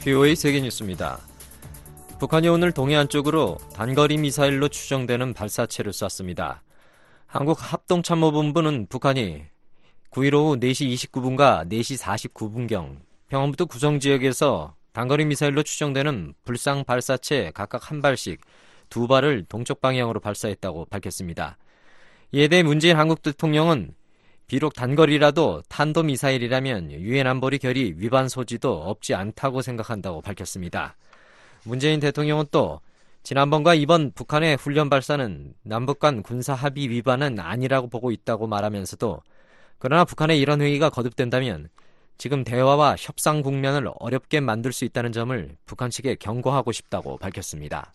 VOA 세계뉴스입니다. 북한이 오늘 동해안 쪽으로 단거리 미사일로 추정되는 발사체를 쐈습니다. 한국 합동참모본부는 북한이 9일 오후 4시 29분과 4시 49분경 평안북도 구성지역에서 단거리 미사일로 추정되는 불상 발사체 각각 한 발씩 두 발을 동쪽 방향으로 발사했다고 밝혔습니다. 이에 대해 문재인 한국 대통령은 비록 단거리라도 탄도미사일이라면 유엔 안보리 결의 위반 소지도 없지 않다고 생각한다고 밝혔습니다. 문재인 대통령은 또 지난번과 이번 북한의 훈련 발사는 남북 간 군사 합의 위반은 아니라고 보고 있다고 말하면서도 그러나 북한의 이런 행위가 거듭된다면 지금 대화와 협상 국면을 어렵게 만들 수 있다는 점을 북한 측에 경고하고 싶다고 밝혔습니다.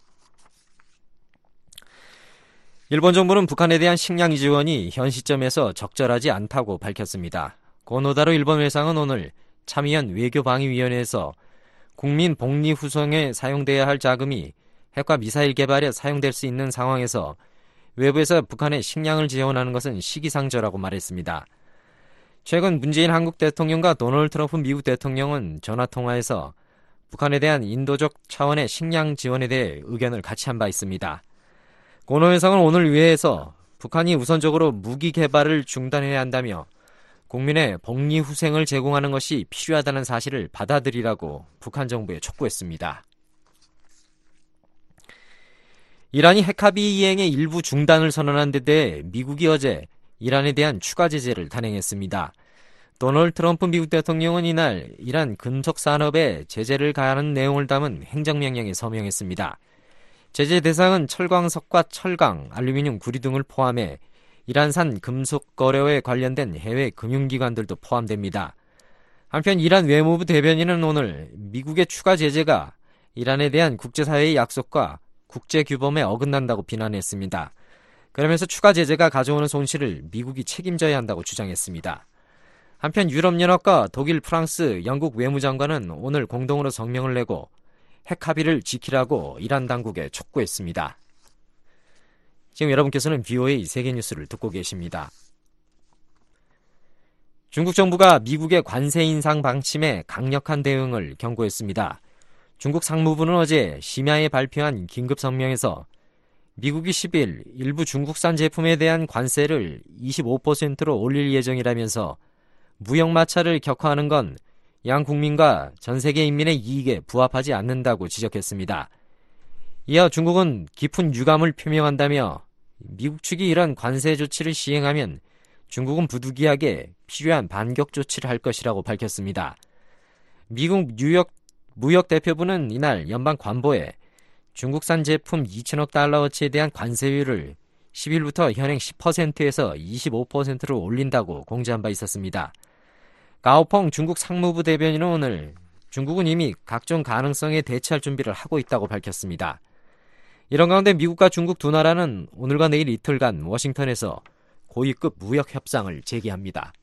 일본 정부는 북한에 대한 식량 지원이 현 시점에서 적절하지 않다고 밝혔습니다. 고노다로 일본 외상은 오늘 참의원 외교방위위원회에서 국민 복리 후송에 사용돼야 할 자금이 핵과 미사일 개발에 사용될 수 있는 상황에서 외부에서 북한에 식량을 지원하는 것은 시기상조라고 말했습니다. 최근 문재인 한국 대통령과 도널드 트럼프 미국 대통령은 전화통화에서 북한에 대한 인도적 차원의 식량 지원에 대해 의견을 같이 한 바 있습니다. 고노 회상은 오늘 의회에서 북한이 우선적으로 무기 개발을 중단해야 한다며 국민의 복리 후생을 제공하는 것이 필요하다는 사실을 받아들이라고 북한 정부에 촉구했습니다. 이란이 핵합의 이행의 일부 중단을 선언한 데 대해 미국이 어제 이란에 대한 추가 제재를 단행했습니다. 도널드 트럼프 미국 대통령은 이날 이란 금속 산업에 제재를 가하는 내용을 담은 행정명령에 서명했습니다. 제재 대상은 철광석과 철강, 알루미늄, 구리 등을 포함해 이란산 금속 거래에 관련된 해외 금융기관들도 포함됩니다. 한편 이란 외무부 대변인은 오늘 미국의 추가 제재가 이란에 대한 국제사회의 약속과 국제규범에 어긋난다고 비난했습니다. 그러면서 추가 제재가 가져오는 손실을 미국이 책임져야 한다고 주장했습니다. 한편 유럽연합과 독일, 프랑스, 영국 외무장관은 오늘 공동으로 성명을 내고 핵 합의를 지키라고 이란 당국에 촉구했습니다. 지금 여러분께서는 VOA 세계뉴스를 듣고 계십니다. 중국 정부가 미국의 관세 인상 방침에 강력한 대응을 경고했습니다. 중국 상무부는 어제 심야에 발표한 긴급 성명에서 미국이 10일 일부 중국산 제품에 대한 관세를 25%로 올릴 예정이라면서 무역 마찰을 격화하는 건 양 국민과 전 세계 인민의 이익에 부합하지 않는다고 지적했습니다. 이어 중국은 깊은 유감을 표명한다며 미국 측이 이런 관세 조치를 시행하면 중국은 부득이하게 필요한 반격 조치를 할 것이라고 밝혔습니다. 미국 뉴욕 무역 대표부는 이날 연방 관보에 중국산 제품 2천억 달러어치에 대한 관세율을 10일부터 현행 10%에서 25%로 올린다고 공지한 바 있었습니다. 가오펑 중국 상무부 대변인은 오늘 중국은 이미 각종 가능성에 대처할 준비를 하고 있다고 밝혔습니다. 이런 가운데 미국과 중국 두 나라는 오늘과 내일 이틀간 워싱턴에서 고위급 무역 협상을 재개합니다.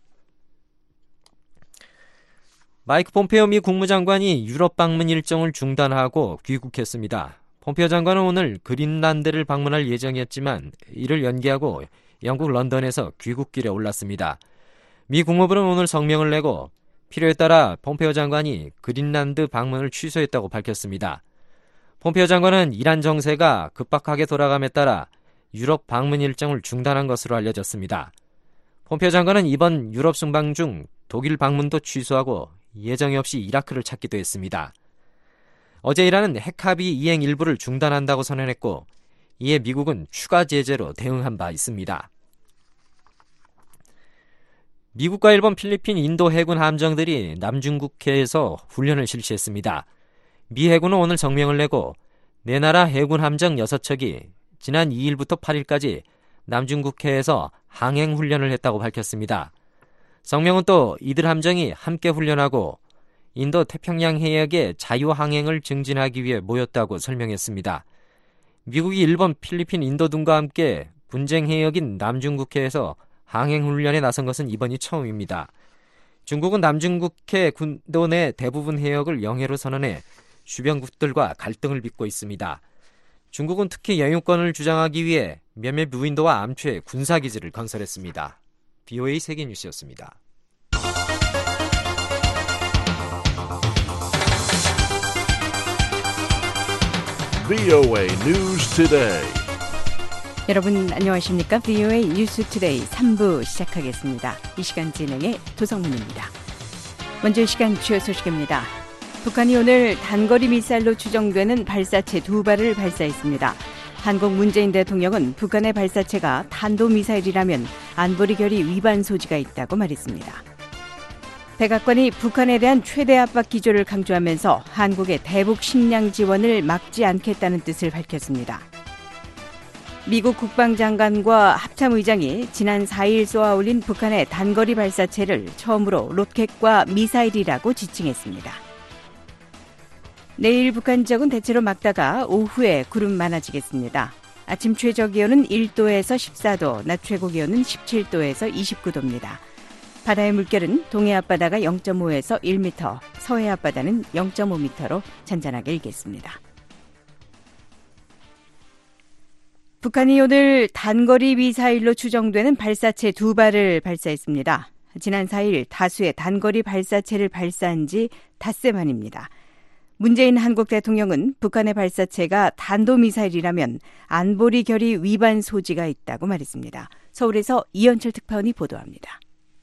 마이크 폼페오 미 국무장관이 유럽 방문 일정을 중단하고 귀국했습니다. 폼페오 장관은 오늘 그린란드를 방문할 예정이었지만 이를 연기하고 영국 런던에서 귀국길에 올랐습니다. 미 국무부는 오늘 성명을 내고 필요에 따라 폼페오 장관이 그린란드 방문을 취소했다고 밝혔습니다. 폼페오 장관은 이란 정세가 급박하게 돌아감에 따라 유럽 방문 일정을 중단한 것으로 알려졌습니다. 폼페오 장관은 이번 유럽 순방 중 독일 방문도 취소하고 예정이 없이 이라크를 찾기도 했습니다. 어제 이란은 핵합의 이행 일부를 중단한다고 선언했고 이에 미국은 추가 제재로 대응한 바 있습니다. 미국과 일본, 필리핀, 인도 해군 함정들이 남중국해에서 훈련을 실시했습니다. 미 해군은 오늘 성명을 내고 네 나라 해군 함정 6척이 지난 2일부터 8일까지 남중국해에서 항행 훈련을 했다고 밝혔습니다. 성명은 또 이들 함정이 함께 훈련하고 인도 태평양 해역의 자유항행을 증진하기 위해 모였다고 설명했습니다. 미국이 일본, 필리핀, 인도 등과 함께 분쟁 해역인 남중국해에서 항행훈련에 나선 것은 이번이 처음입니다. 중국은 남중국해 군도 내 대부분 해역을 영해로 선언해 주변국들과 갈등을 빚고 있습니다. 중국은 특히 영유권을 주장하기 위해 몇몇 무인도와 암초에 군사기지를 건설했습니다. VOA 세계뉴스였습니다. VOA News Today. 여러분 안녕하십니까? VOA 뉴스 투데이 3부 시작하겠습니다. 이 시간 진행의 도성문입니다. 먼저 이 시간 주요 소식입니다. 북한이 오늘 단거리 미사일로 추정되는 발사체 2발을 발사했습니다. 한국 문재인 대통령은 북한의 발사체가 탄도미사일이라면 안보리 결의 위반 소지가 있다고 말했습니다. 백악관이 북한에 대한 최대 압박 기조를 강조하면서 한국의 대북 식량 지원을 막지 않겠다는 뜻을 밝혔습니다. 미국 국방장관과 합참의장이 지난 4일 쏘아 올린 북한의 단거리 발사체를 처음으로 로켓과 미사일이라고 지칭했습니다. 내일 북한 지역은 대체로 맑다가 오후에 구름 많아지겠습니다. 아침 최저 기온은 1도에서 14도, 낮 최고 기온은 17도에서 29도입니다. 바다의 물결은 동해 앞바다가 0.5에서 1m, 서해 앞바다는 0.5m로 잔잔하게 일겠습니다. 북한이 오늘 단거리 미사일로 추정되는 발사체 2발을 발사했습니다. 지난 4일 다수의 단거리 발사체를 발사한 지 닷새 만입니다. 문재인 한국 대통령은 북한의 발사체가 단도미사일이라면 안보리 결의 위반 소지가 있다고 말했습니다. 서울에서 이현철 특파원이 보도합니다.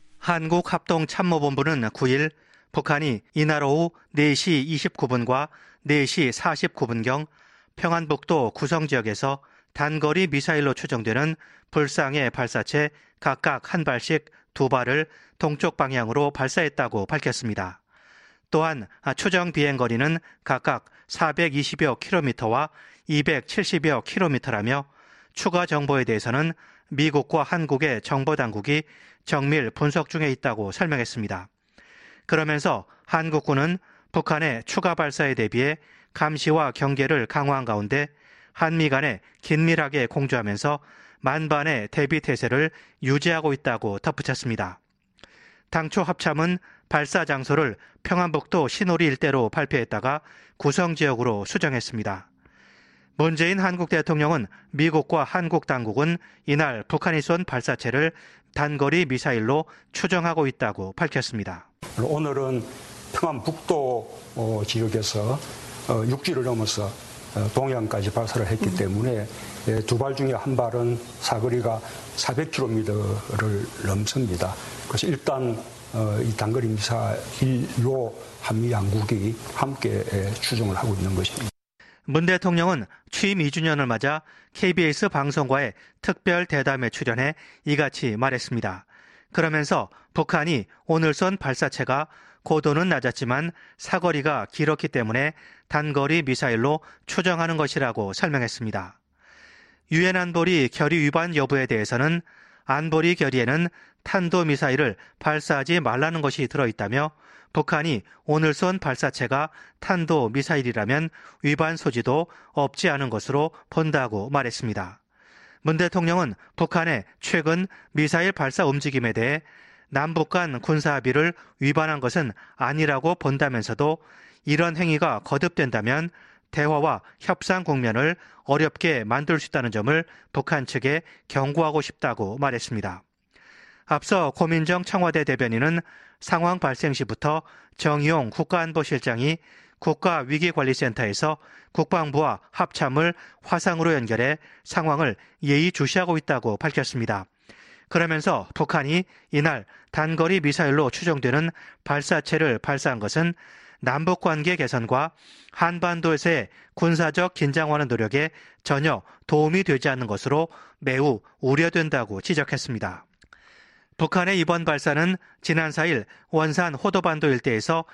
한국합동참모본부는 9일 북한이 이날 오후 4시 29분과 4시 49분경 평안북도 구성지역에서 단거리 미사일로 추정되는 불상의 발사체 각각 한 발씩 2발을 동쪽 방향으로 발사했다고 밝혔습니다. 또한 추정 비행거리는 각각 420여 킬로미터와 270여 킬로미터라며 추가 정보에 대해서는 미국과 한국의 정보당국이 정밀 분석 중에 있다고 설명했습니다. 그러면서 한국군은 북한의 추가 발사에 대비해 감시와 경계를 강화한 가운데 한미 간에 긴밀하게 공조하면서 만반의 대비 태세를 유지하고 있다고 덧붙였습니다. 당초 합참은 발사 장소를 평안북도 신오리 일대로 발표했다가 구성지역으로 수정했습니다. 문재인 한국 대통령은 미국과 한국 당국은 이날 북한이 쏜 발사체를 단거리 미사일로 추정하고 있다고 밝혔습니다. 오늘은 평안북도 지역에서 육지를 넘어서 동해안까지 발사를 했기 때문에 2발 중에 한 발은 사거리가 400km를 넘습니다. 그래서 일단 이 단거리 미사일로 한미 양국이 함께 추정을 하고 있는 것입니다. 문 대통령은 취임 2주년을 맞아 KBS 방송과의 특별 대담에 출연해 이같이 말했습니다. 그러면서 북한이 오늘 쏜 발사체가 고도는 낮았지만 사거리가 길었기 때문에 단거리 미사일로 추정하는 것이라고 설명했습니다. 유엔 안보리 결의 위반 여부에 대해서는 안보리 결의에는 탄도미사일을 발사하지 말라는 것이 들어있다며 북한이 오늘 쏜 발사체가 탄도미사일이라면 위반 소지도 없지 않은 것으로 본다고 말했습니다. 문 대통령은 북한의 최근 미사일 발사 움직임에 대해 남북 간 군사합의를 위반한 것은 아니라고 본다면서도 이런 행위가 거듭된다면 대화와 협상 국면을 어렵게 만들 수 있다는 점을 북한 측에 경고하고 싶다고 말했습니다. 앞서 고민정 청와대 대변인은 상황 발생 시부터 정의용 국가안보실장이 국가위기관리센터에서 국방부와 합참을 화상으로 연결해 상황을 예의주시하고 있다고 밝혔습니다. 그러면서 북한이 이날 단거리 미사일로 추정되는 발사체를 발사한 것은 남북관계 개선과 한반도에서의 군사적 긴장화하는 노력에 전혀 도움이 되지 않는 것으로 매우 우려된다고 지적했습니다. 북한의 이번 발사는 지난 4일 원산 호도반도 일대에서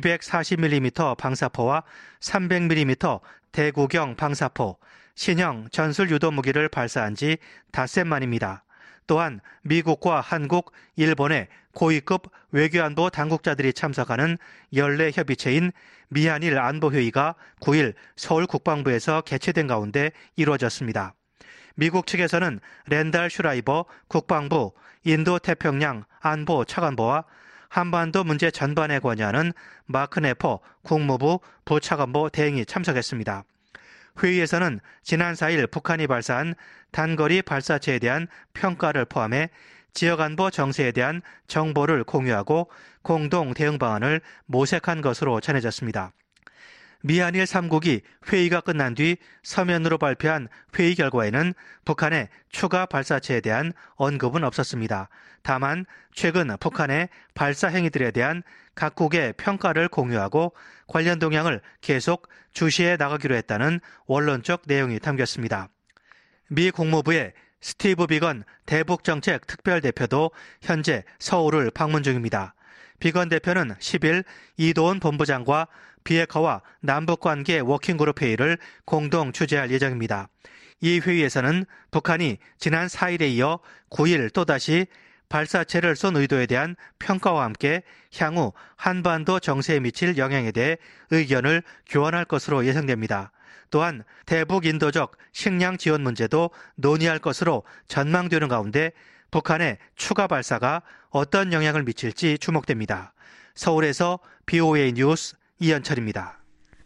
240mm 방사포와 300mm 대구경 방사포, 신형 전술 유도 무기를 발사한 지 닷새 만입니다. 또한 미국과 한국, 일본의 고위급 외교안보 당국자들이 참석하는 연례 협의체인 미한일 안보회의가 9일 서울 국방부에서 개최된 가운데 이루어졌습니다. 미국 측에서는 랜달 슈라이버 국방부 인도태평양 안보 차관보와 한반도 문제 전반에 관여하는 마크 네퍼 국무부 부차관보 대행이 참석했습니다. 회의에서는 지난 4일 북한이 발사한 단거리 발사체에 대한 평가를 포함해 지역안보 정세에 대한 정보를 공유하고 공동 대응 방안을 모색한 것으로 전해졌습니다. 미한일 3국이 회의가 끝난 뒤 서면으로 발표한 회의 결과에는 북한의 추가 발사체에 대한 언급은 없었습니다. 다만 최근 북한의 발사 행위들에 대한 각국의 평가를 공유하고 관련 동향을 계속 주시해 나가기로 했다는 원론적 내용이 담겼습니다. 미 국무부의 스티브 비건 대북정책 특별대표도 현재 서울을 방문 중입니다. 비건 대표는 10일 이도훈 본부장과 비핵화와 남북관계 워킹그룹 회의를 공동 주재할 예정입니다. 이 회의에서는 북한이 지난 4일에 이어 9일 또다시 발사체를 쏜 의도에 대한 평가와 함께 향후 한반도 정세에 미칠 영향에 대해 의견을 교환할 것으로 예상됩니다. 또한 대북 인도적 식량 지원 문제도 논의할 것으로 전망되는 가운데 북한의 추가 발사가 어떤 영향을 미칠지 주목됩니다. 서울에서 BOA 뉴스 이현철입니다.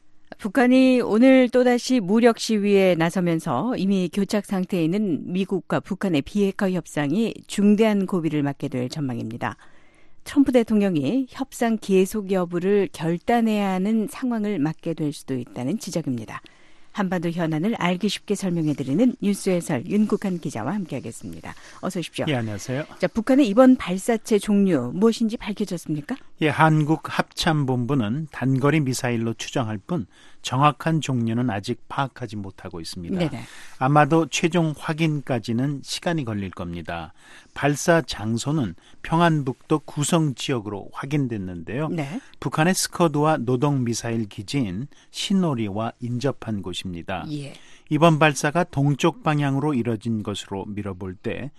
북한이 오늘 또다시 무력 시위에 나서면서 이미 교착 상태에 있는 미국과 북한의 비핵화 협상이 중대한 고비를 맞게 될 전망입니다. 트럼프 대통령이 협상 계속 여부를 결단해야 하는 상황을 맞게 될 수도 있다는 지적입니다. 한반도 현안을 알기 쉽게 설명해드리는 뉴스 해설 윤국한 기자와 함께하겠습니다. 어서 오십시오. 예, 안녕하세요. 자, 북한의 이번 발사체 종류 무엇인지 밝혀졌습니까? 예, 한국 합참본부는 단거리 미사일로 추정할 뿐 정확한 종류는 아직 파악하지 못하고 있습니다. 네네. 아마도 최종 확인까지는 시간이 걸릴 겁니다. 발사 장소는 평안북도 구성 지역으로 확인됐는데요. 네. 북한의 스커드와 노동 미사일 기지인 신오리와 인접한 곳입니다. 예. 이번 발사가 동쪽 방향으로 이뤄진 것으로 미뤄볼 때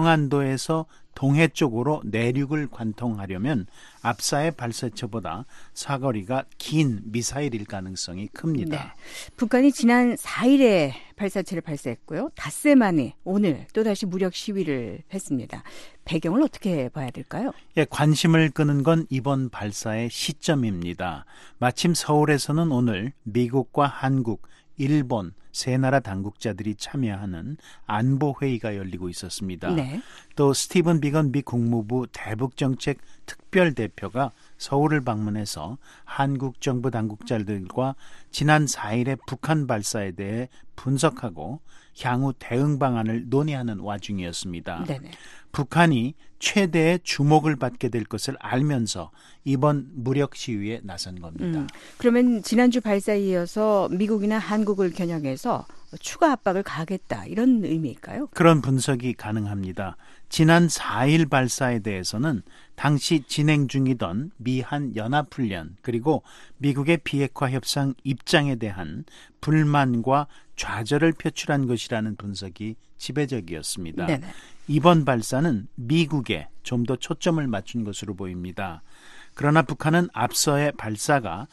평안도에서 동해 쪽으로 내륙을 관통하려면 앞사의 발사체보다 사거리가 긴 미사일일 가능성이 큽니다. 네. 북한이 지난 4일에 발사체를 발사했고요. 닷새 만에 오늘 또다시 무력 시위를 했습니다. 배경을 어떻게 봐야 될까요? 예, 관심을 끄는 건 이번 발사의 시점입니다. 마침 서울에서는 오늘 미국과 한국, 일본 세 나라 당국자들이 참여하는 안보회의가 열리고 있었습니다. 네. 또 스티븐 비건 미 국무부 대북정책 특별대표가 서울을 방문해서 한국 정부 당국자들과 지난 4일의 북한 발사에 대해 분석하고 향후 대응 방안을 논의하는 와중이었습니다. 네네. 북한이 최대의 주목을 받게 될 것을 알면서 이번 무력 시위에 나선 겁니다. 그러면 지난주 발사에 이어서 미국이나 한국을 겨냥해서 추가 압박을 가하겠다 이런 의미일까요? 그런 분석이 가능합니다. 지난 4일 발사에 대해서는 당시 진행 중이던 미한 연합훈련 그리고 미국의 비핵화 협상 입장에 대한 불만과 좌절을 표출한 것이라는 분석이 지배적이었습니다. 네네. 이번 발사는 미국에 좀 더 초점을 맞춘 것으로 보입니다. 그러나 북한은 앞서의 발사가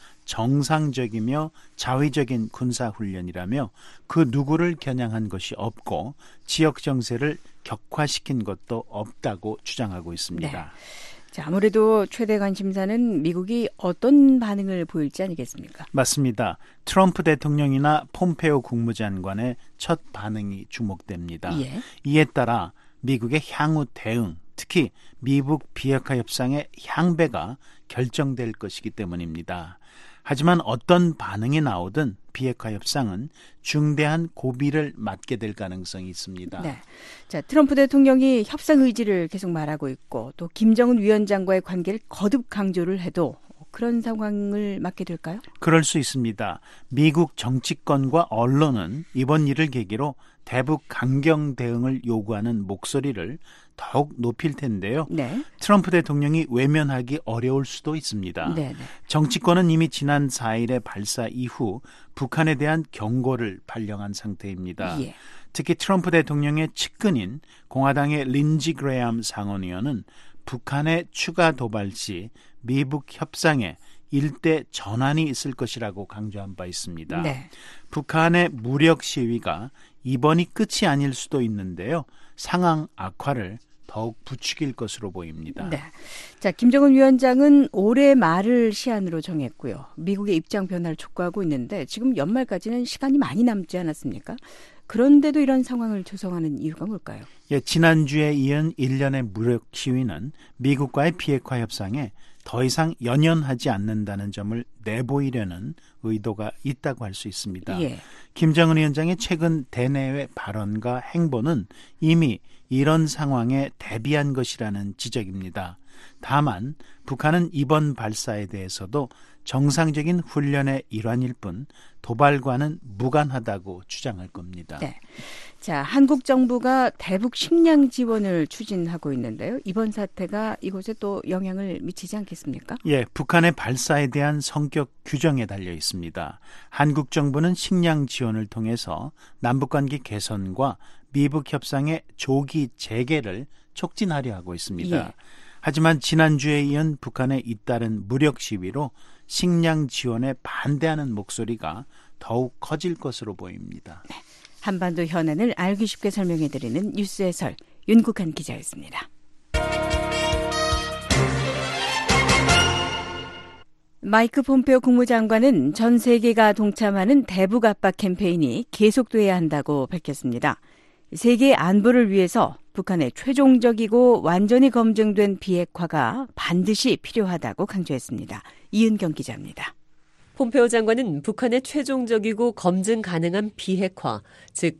정상적이며 자위적인 군사훈련이라며 그 누구를 겨냥한 것이 없고 지역 정세를 격화시킨 것도 없다고 주장하고 있습니다. 네. 자, 아무래도 최대 관심사는 미국이 어떤 반응을 보일지 아니겠습니까? 맞습니다. 트럼프 대통령이나 폼페오 국무장관의 첫 반응이 주목됩니다. 예. 이에 따라 미국의 향후 대응, 특히 미북 비핵화 협상의 향배가 결정될 것이기 때문입니다. 하지만 어떤 반응이 나오든 비핵화 협상은 중대한 고비를 맞게 될 가능성이 있습니다. 네. 자, 트럼프 대통령이 협상 의지를 계속 말하고 있고 또 김정은 위원장과의 관계를 거듭 강조를 해도 그런 상황을 맞게 될까요? 그럴 수 있습니다. 미국 정치권과 언론은 이번 일을 계기로 대북 강경 대응을 요구하는 목소리를 더욱 높일 텐데요. 네. 트럼프 대통령이 외면하기 어려울 수도 있습니다. 네. 정치권은 이미 지난 4일의 발사 이후 북한에 대한 경고를 발령한 상태입니다. 예. 특히 트럼프 대통령의 측근인 공화당의 린지 그레엄 상원의원은 북한의 추가 도발 시 미북 협상에 일대 전환이 있을 것이라고 강조한 바 있습니다. 네. 북한의 무력 시위가 이번이 끝이 아닐 수도 있는데요. 상황 악화를 더욱 부추길 것으로 보입니다. 네. 자, 김정은 위원장은 올해 말을 시한으로 정했고요. 미국의 입장 변화를 촉구하고 있는데 지금 연말까지는 시간이 많이 남지 않았습니까? 그런데도 이런 상황을 조성하는 이유가 뭘까요? 예, 지난주에 이은 1년의 무력 시위는 미국과의 비핵화 협상에 더 이상 연연하지 않는다는 점을 내보이려는 의도가 있다고 할 수 있습니다. 예. 김정은 위원장의 최근 대내외 발언과 행보는 이미 이런 상황에 대비한 것이라는 지적입니다. 다만 북한은 이번 발사에 대해서도 정상적인 훈련의 일환일 뿐 도발과는 무관하다고 주장할 겁니다. 네. 자, 한국 정부가 대북 식량 지원을 추진하고 있는데요. 이번 사태가 이곳에 또 영향을 미치지 않겠습니까? 예, 북한의 발사에 대한 성격 규정에 달려 있습니다. 한국 정부는 식량 지원을 통해서 남북관계 개선과 미북 협상의 조기 재개를 촉진하려 하고 있습니다. 예. 하지만 지난주에 이은 북한의 잇따른 무력 시위로 식량 지원에 반대하는 목소리가 더욱 커질 것으로 보입니다. 네. 한반도 현안을 알기 쉽게 설명해드리는 뉴스 해설 윤국한 기자였습니다. 마이크 폼페오 국무장관은 전 세계가 동참하는 대북 압박 캠페인이 계속돼야 한다고 밝혔습니다. 세계 안보를 위해서 북한의 최종적이고 완전히 검증된 비핵화가 반드시 필요하다고 강조했습니다. 이은경 기자입니다. 폼페오 장관은 북한의 최종적이고 검증 가능한 비핵화, 즉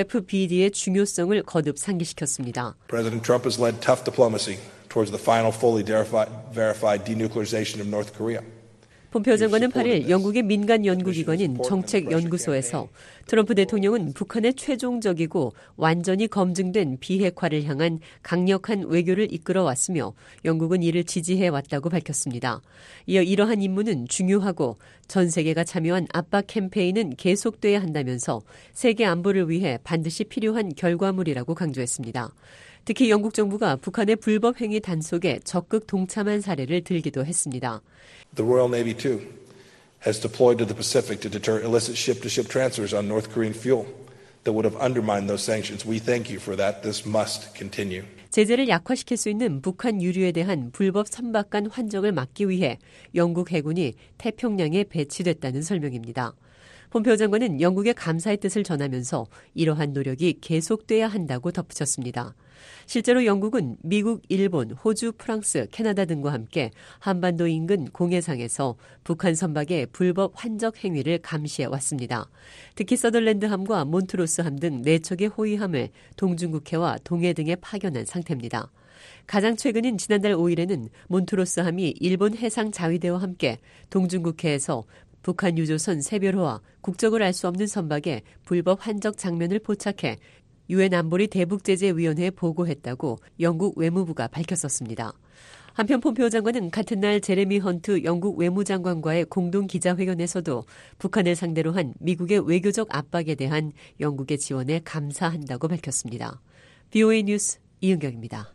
FFBD의 중요성을 거듭 상기시켰습니다. President Trump has led tough diplomacy towards the final fully verified denuclearization of North Korea. 폼페오 장관은 8일 영국의 민간 연구기관인 정책연구소에서 트럼프 대통령은 북한의 최종적이고 완전히 검증된 비핵화를 향한 강력한 외교를 이끌어왔으며 영국은 이를 지지해왔다고 밝혔습니다. 이어 이러한 임무는 중요하고 전 세계가 참여한 압박 캠페인은 계속돼야 한다면서 세계 안보를 위해 반드시 필요한 결과물이라고 강조했습니다. 특히 영국 정부가 북한의 불법 행위 단속에 적극 동참한 사례를 들기도 했습니다. The Royal Navy, too, has deployed to the Pacific to deter illicit ship-to-ship transfers on North Korean fuel that would have undermined those sanctions. We thank you for that. This must continue. 제재를 약화시킬 수 있는 북한 유류에 대한 불법 선박간 환적을 막기 위해 영국 해군이 태평양에 배치됐다는 설명입니다. 폼페오 장관은 영국의 감사의 뜻을 전하면서 이러한 노력이 계속돼야 한다고 덧붙였습니다. 실제로 영국은 미국, 일본, 호주, 프랑스, 캐나다 등과 함께 한반도 인근 공해상에서 북한 선박의 불법 환적 행위를 감시해 왔습니다. 특히 서덜랜드함과 몬트로스함 등 4척의 호위함을 동중국해와 동해 등에 파견한 상태입니다. 가장 최근인 지난달 5일에는 몬트로스함이 일본 해상 자위대와 함께 동중국해에서 북한 유조선 세별호와 국적을 알 수 없는 선박의 불법 환적 장면을 포착해 유엔 안보리 대북제재위원회에 보고했다고 영국 외무부가 밝혔었습니다. 한편 폼페오 장관은 같은 날 제레미 헌트 영국 외무장관과의 공동 기자회견에서도 북한을 상대로 한 미국의 외교적 압박에 대한 영국의 지원에 감사한다고 밝혔습니다. VOA 뉴스 이은경입니다.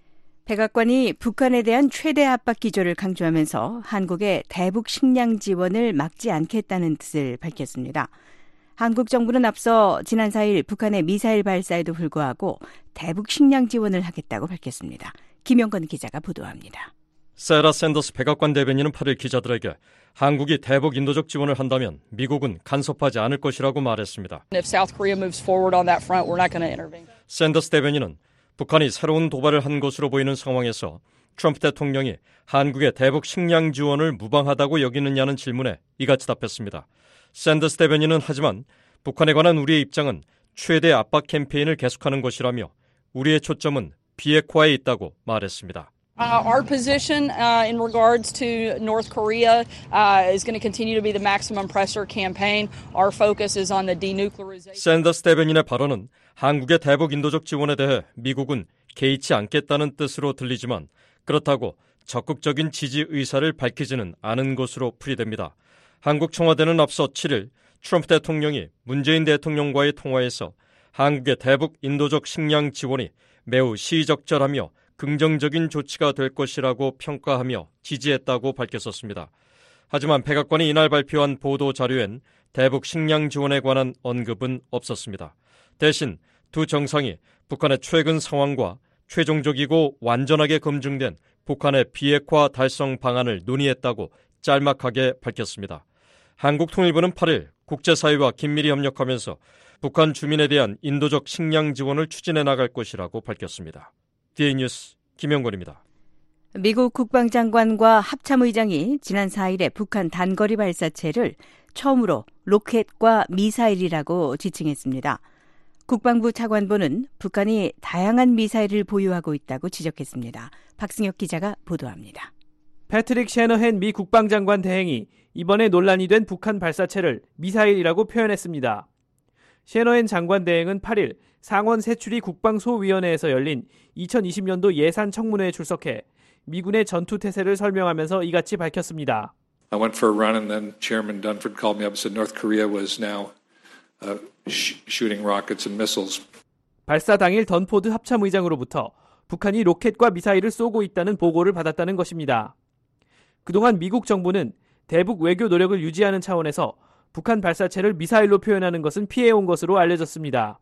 백악관이 북한에 대한 최대 압박 기조를 강조하면서 한국의 대북 식량 지원을 막지 않겠다는 뜻을 밝혔습니다. 한국 정부는 앞서 지난 4일 북한의 미사일 발사에도 불구하고 대북 식량 지원을 하겠다고 밝혔습니다. 김영건 기자가 보도합니다. 세라 샌더스 백악관 대변인은 8일 기자들에게 한국이 대북 인도적 지원을 한다면 미국은 간섭하지 않을 것이라고 말했습니다. 샌더스 대변인은 북한이 새로운 도발을 한 것으로 보이는 상황에서 트럼프 대통령이 한국의 대북 식량 지원을 무방하다고 여기느냐는 질문에 이같이 답했습니다. 샌더스 대변인은 하지만 북한에 관한 우리의 입장은 최대 압박 캠페인을 계속하는 것이라며 우리의 초점은 비핵화에 있다고 말했습니다. Our position in regards to North Korea is going to continue to be the maximum pressure campaign. Our focus is on the denuclearization. 샌더스 대변인의 발언은 한국의 대북 인도적 지원에 대해 미국은 개의치 않겠다는 뜻으로 들리지만 그렇다고 적극적인 지지 의사를 밝히지는 않은 것으로 풀이됩니다. 한국 청와대는 앞서 7일 트럼프 대통령이 문재인 대통령과의 통화에서 한국의 대북 인도적 식량 지원이 매우 시의적절하며 긍정적인 조치가 될 것이라고 평가하며 지지했다고 밝혔었습니다. 하지만 백악관이 이날 발표한 보도 자료엔 대북 식량 지원에 관한 언급은 없었습니다. 대신 두 정상이 북한의 최근 상황과 최종적이고 완전하게 검증된 북한의 비핵화 달성 방안을 논의했다고 짤막하게 밝혔습니다. 한국통일부는 8일 국제사회와 긴밀히 협력하면서 북한 주민에 대한 인도적 식량 지원을 추진해 나갈 것이라고 밝혔습니다. DA 뉴스 김영건입니다. 미국 국방장관과 합참의장이 지난 4일에 북한 단거리 발사체를 처음으로 로켓과 미사일이라고 지칭했습니다. 국방부 차관보는 북한이 다양한 미사일을 보유하고 있다고 지적했습니다. 박승혁 기자가 보도합니다. 패트릭 셰너헨 미 국방장관 대행이 이번에 논란이 된 북한 발사체를 미사일이라고 표현했습니다. 셰너헨 장관 대행은 8일 상원 세추리 국방소위원회에서 열린 2020년도 예산 청문회에 출석해 미군의 전투 태세를 설명하면서 이같이 밝혔습니다. I went for a run and then Chairman Dunford called me up and said North Korea was now shooting rockets and missiles. 발사 당일 던포드 합참의장으로부터 북한이 로켓과 미사일을 쏘고 있다는 보고를 받았다는 것입니다. 그동안 미국 정부는 대북 외교 노력을 유지하는 차원에서 북한 발사체를 미사일로 표현하는 것은 피해온 것으로 알려졌습니다.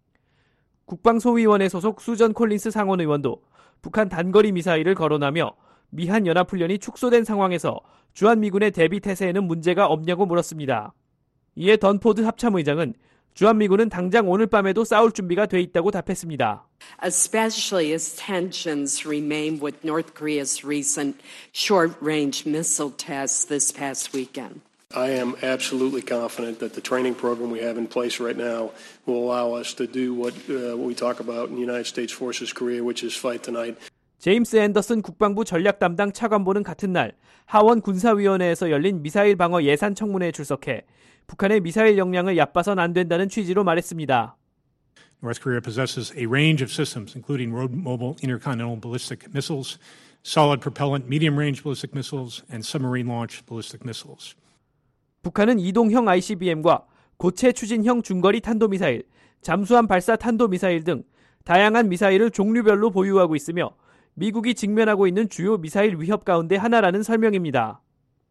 국방소위원회 소속 수전 콜린스 상원의원도 북한 단거리 미사일을 거론하며 미한 연합훈련이 축소된 상황에서 주한미군의 대비 태세에는 문제가 없냐고 물었습니다. 이에 던포드 합참의장은 주한미군은 당장 오늘 밤에도 싸울 준비가 돼 있다고 답했습니다. Especially as tensions remain with North Korea's recent short-range missile tests this past weekend. I am absolutely confident that the training program we have in place right now will allow us to do what we talk about in the United States Forces Korea, which is fight tonight. 제임스 앤더슨 국방부 전략 담당 차관보는 같은 날 하원 군사위원회에서 열린 미사일 방어 예산 청문회에 출석해 북한의 미사일 역량을 얕봐선 안 된다는 취지로 말했습니다. North Korea possesses a range of systems, including road-mobile intercontinental ballistic missiles, solid propellant medium-range ballistic missiles, and submarine-launched ballistic missiles. 북한은 이동형 ICBM과 고체 추진형 중거리 탄도미사일, 잠수함 발사 탄도미사일 등 다양한 미사일을 종류별로 보유하고 있으며 미국이 직면하고 있는 주요 미사일 위협 가운데 하나라는 설명입니다.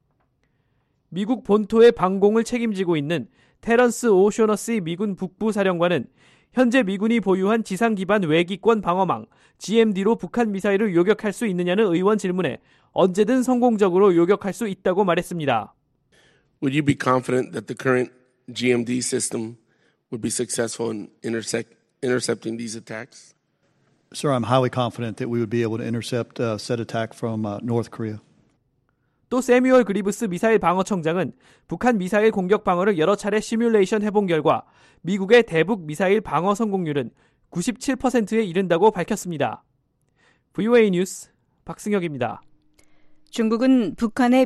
미국 본토의 방공을 책임지고 있는 테런스 오쇼너시 미군 북부사령관은 현재 미군이 보유한 지상 기반 외기권 방어망 GMD로 북한 미사일을 요격할 수 있느냐는 의원 질문에 언제든 성공적으로 요격할 수 있다고 말했습니다. Would you be confident that the current GMD system would be successful in intercepting these attacks? Sir, I'm highly confident that we would be able to intercept said attack from North Korea. 또 세뮤얼 그리브스 미사일 방어청장은 북한 미사일 공격 방어를 여러 차례 시뮬레이션 해본 결과 미국의 대북 미사일 방어 성공률은 97%에 이른다고 밝혔습니다. VOA 뉴스 박승혁입니다. 중국은 북한의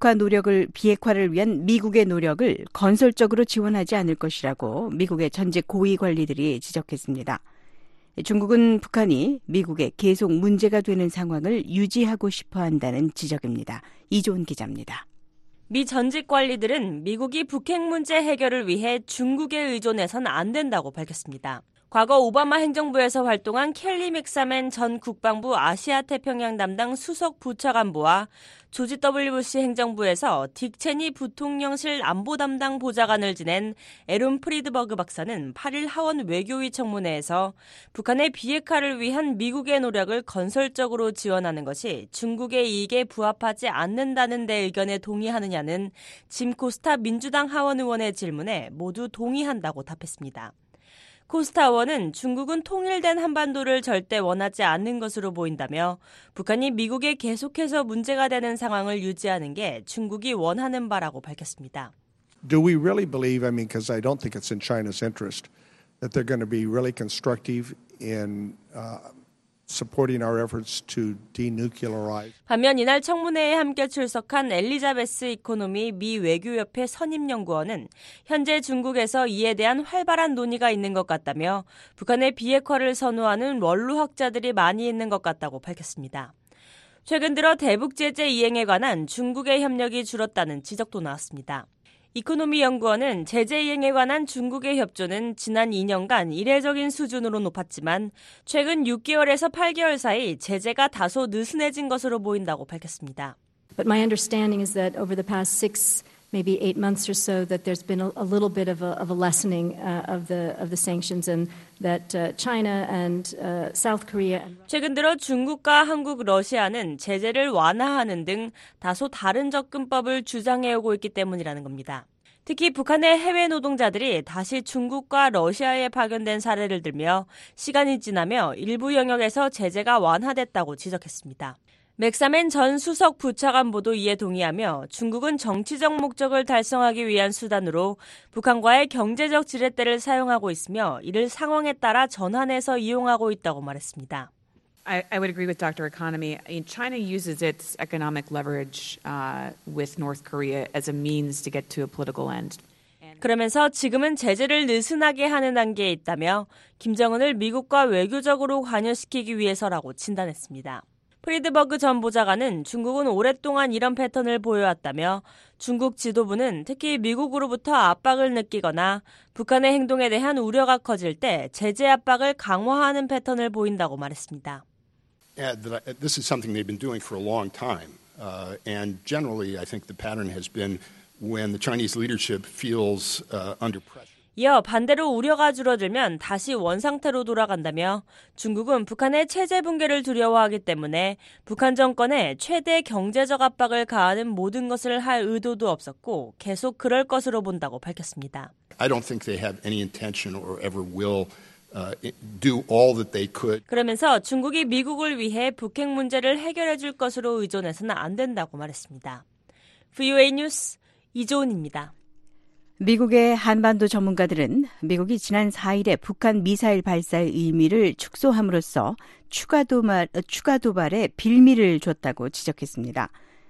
비핵화를 위한 미국의 노력을 건설적으로 지원하지 않을 것이라고 미국의 전직 고위 관리들이 지적했습니다. 중국은 북한이 미국에 계속 문제가 되는 상황을 유지하고 싶어 한다는 지적입니다. 이조은 기자입니다. 미 전직 관리들은 미국이 북핵 문제 해결을 위해 중국에 의존해선 안 된다고 밝혔습니다. 과거 오바마 행정부에서 활동한 켈리 맥사맨 전 국방부 아시아 태평양 담당 수석 부차관보와 조지 W. 부시 행정부에서 딕 체니 부통령실 안보 담당 보좌관을 지낸 에론 프리드버그 박사는 8일 하원 외교위 청문회에서 북한의 비핵화를 위한 미국의 노력을 건설적으로 지원하는 것이 중국의 이익에 부합하지 않는다는 데 의견에 동의하느냐는 짐 코스타 민주당 하원 의원의 질문에 모두 동의한다고 답했습니다. 코스타 의원은 중국은 통일된 한반도를 절대 원하지 않는 것으로 보인다며 북한이 미국에 계속해서 문제가 되는 상황을 유지하는 게 중국이 원하는 바라고 밝혔습니다. Do we really believe, because I don't think it's in China's interest, that they're going to be really constructive in supporting our efforts to denuclearize. 반면 이날 청문회에 함께 출석한 엘리자베스 이코노미 미 외교협회 선임연구원은 현재 중국에서 이에 대한 활발한 논의가 있는 것 같다며 북한의 비핵화를 선호하는 원로학자들이 많이 있는 것 같다고 밝혔습니다. 최근 들어 대북 제재 이행에 관한 중국의 협력이 줄었다는 지적도 나왔습니다. 이코노미 연구원은 제재 이행에 관한 중국의 협조는 지난 2년간 이례적인 수준으로 높았지만 최근 6개월에서 8개월 사이 제재가 다소 느슨해진 것으로 보인다고 밝혔습니다. But my understanding is that over the past 6, maybe 8 months or so, that there's been a little bit of a lessening of the sanctions, and that China and South Korea. 최근 들어 중국과 한국, 러시아는 제재를 완화하는 등 다소 다른 접근법을 주장해오고 있기 때문이라는 겁니다. 특히 북한의 해외 노동자들이 다시 중국과 러시아에 파견된 사례를 들며 시간이 지나며 일부 영역에서 제재가 완화됐다고 지적했습니다. 맥사멘 전 수석 부차관보도 이에 동의하며 중국은 정치적 목적을 달성하기 위한 수단으로 북한과의 경제적 지렛대를 사용하고 있으며 이를 상황에 따라 전환해서 이용하고 있다고 말했습니다. I would agree with Dr. Economy. China uses its economic leverage with North Korea as a means to get to a political end. 그러면서 지금은 제재를 느슨하게 하는 단계에 있다며 김정은을 미국과 외교적으로 관여시키기 위해서라고 진단했습니다. 프리드버그 전 보좌관은 중국은 오랫동안 이런 패턴을 보여왔다며 중국 지도부는 특히 미국으로부터 압박을 느끼거나 북한의 행동에 대한 우려가 커질 때 제재 압박을 강화하는 패턴을 보인다고 말했습니다. This is something they've been doing for a long time. And generally, I think the pattern has been when the Chinese leadership feels under pressure. 이어 반대로 우려가 줄어들면 다시 원상태로 돌아간다며 중국은 북한의 체제 붕괴를 두려워하기 때문에 북한 정권에 최대 경제적 압박을 가하는 모든 것을 할 의도도 없었고 계속 그럴 것으로 본다고 밝혔습니다. I don't think they have any intention or ever will do all that they could. 그러면서 중국이 미국을 위해 북핵 문제를 해결해 줄 것으로 의존해서는 안 된다고 말했습니다. VOA 뉴스 이조은입니다. 미국의 한반도 전문가들은 미국이 지난 4일에 북한 미사일 발사의 의미를 축소함으로써 추가 도발에 빌미를 줬다고 지적했습니다.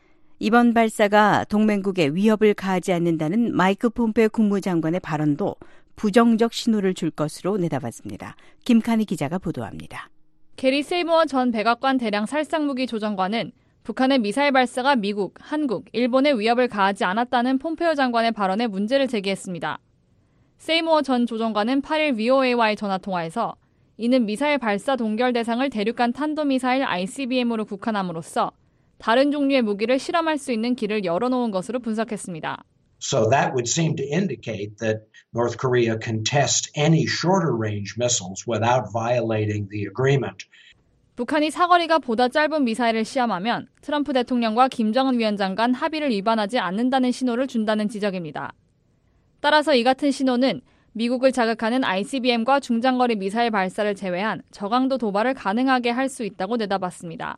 이번 발사가 동맹국에 위협을 가하지 않는다는 마이크 폼페오 국무장관의 발언도 부정적 신호를 줄 것으로 내다봤습니다. 김칸희 기자가 보도합니다. 게리 세이모어 전 백악관 대량 살상무기 조정관은 북한의 미사일 발사가 미국, 한국, 일본에 위협을 가하지 않았다는 폼페오 장관의 발언에 문제를 제기했습니다. 세이모어 전 조정관은 8일 VOA와의 전화통화에서 이는 미사일 발사 동결 대상을 대륙간 탄도미사일 ICBM으로 국한함으로써 다른 종류의 무기를 실험할 수 있는 길을 열어놓은 것으로 분석했습니다. So that would seem to indicate that North Korea can test any shorter range missiles without violating the agreement. 북한이 사거리가 보다 짧은 미사일을 시험하면 트럼프 대통령과 김정은 위원장 간 합의를 위반하지 않는다는 신호를 준다는 지적입니다. 따라서 이 같은 신호는 미국을 자극하는 ICBM과 중장거리 미사일 발사를 제외한 저강도 도발을 가능하게 할 수 있다고 내다봤습니다.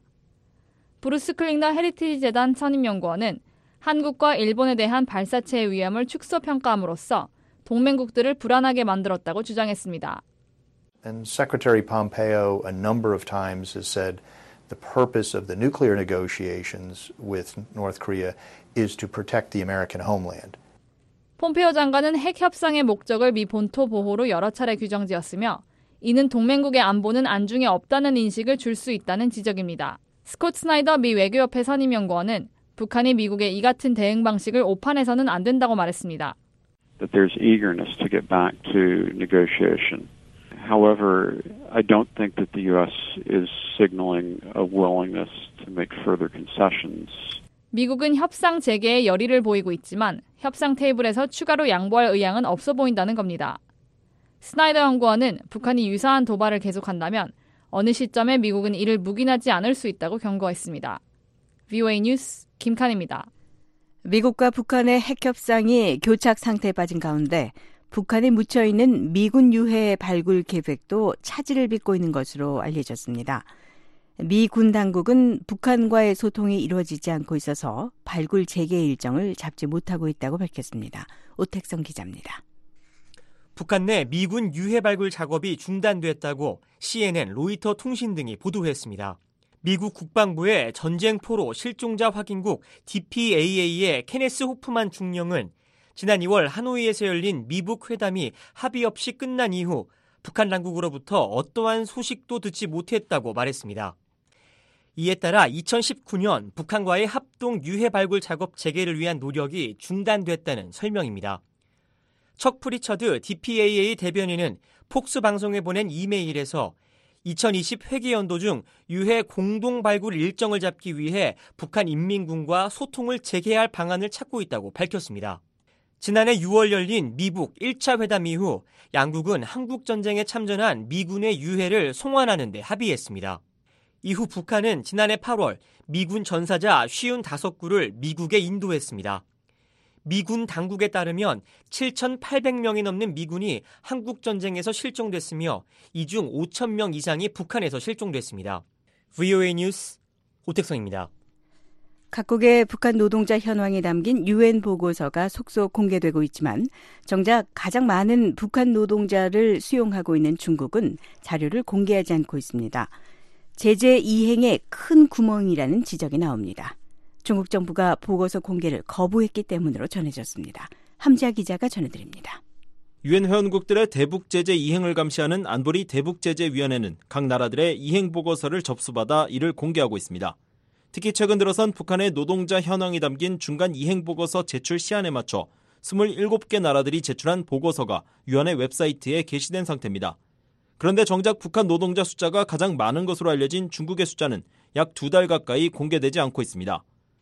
브루스 클링너 헤리티지 재단 선임연구원은 한국과 일본에 대한 발사체의 위험을 축소 평가함으로써 동맹국들을 불안하게 만들었다고 주장했습니다. And Secretary Pompeo a number of times has said the purpose of the nuclear negotiations with North Korea is to protect the American homeland. 폼페오 장관은 핵 협상의 목적을 미 본토 보호로 여러 차례 규정지었으며 이는 동맹국의 안보는 안중에 없다는 인식을 줄 수 있다는 지적입니다. 스콧 스나이더 미 외교협회 선임연구원은 북한이 미국의 이 같은 대응 방식을 오판해서는 안 된다고 말했습니다. That there's eagerness to get back to negotiation. However, I don't think that the U.S. is signaling a willingness to make further concessions. 미국은 협상 재개에 열의를 보이고 있지만 협상 테이블에서 추가로 양보할 의향은 없어 보인다는 겁니다. 스나이더 연구원은 북한이 유사한 도발을 계속한다면 어느 시점에 미국은 이를 묵인하지 않을 수 있다고 경고했습니다. VOA 뉴스 김칸입니다. 미국과 북한의 핵 협상이 교착 상태에 빠진 가운데 북한에 묻혀있는 미군 유해 발굴 계획도 차질을 빚고 있는 것으로 알려졌습니다. 미 군 당국은 북한과의 소통이 이루어지지 않고 있어서 발굴 재개 일정을 잡지 못하고 있다고 밝혔습니다. 오택성 기자입니다. 북한 내 미군 유해 발굴 작업이 중단됐다고 CNN, 로이터 통신 등이 보도했습니다. 미국 국방부의 전쟁포로 실종자 확인국 DPAA의 케네스 호프만 중령은 지난 2월 하노이에서 열린 미북 회담이 합의 없이 끝난 이후 북한 당국으로부터 어떠한 소식도 듣지 못했다고 말했습니다. 이에 따라 2019년 북한과의 합동 유해 발굴 작업 재개를 위한 노력이 중단됐다는 설명입니다. 척 프리처드 DPAA 대변인은 폭스 방송에 보낸 이메일에서 2020 회계연도 중 유해 공동 발굴 일정을 잡기 위해 북한 인민군과 소통을 재개할 방안을 찾고 있다고 밝혔습니다. 지난해 6월 열린 미북 1차 회담 이후 양국은 한국전쟁에 참전한 미군의 유해를 송환하는 데 합의했습니다. 이후 북한은 지난해 8월 미군 전사자 55구를 미국에 인도했습니다. 미군 당국에 따르면 7,800명이 넘는 미군이 한국전쟁에서 실종됐으며 이 중 5,000명 이상이 북한에서 실종됐습니다. VOA 뉴스 오택성입니다. 각국의 북한 노동자 현황이 담긴 UN 보고서가 속속 공개되고 있지만 정작 가장 많은 북한 노동자를 수용하고 있는 중국은 자료를 공개하지 않고 있습니다. 제재 이행에 큰 구멍이라는 지적이 나옵니다. 중국 정부가 보고서 공개를 거부했기 때문으로 전해졌습니다. 함지아 기자가 전해드립니다. 유엔 회원국들의 대북 제재 이행을 감시하는 안보리 대북제재위원회는 각 나라들의 이행 보고서를 접수받아 이를 공개하고 있습니다. 특히 최근 들어선 북한의 노동자 현황이 담긴 중간 이행 보고서 제출 시한에 맞춰 27개 나라들이 제출한 보고서가 위원회 웹사이트에 게시된 상태입니다. 그런데 정작 북한 노동자 숫자가 가장 많은 것으로 알려진 중국의 숫자는 약 2달 가까이 공개되지 않고 있습니다.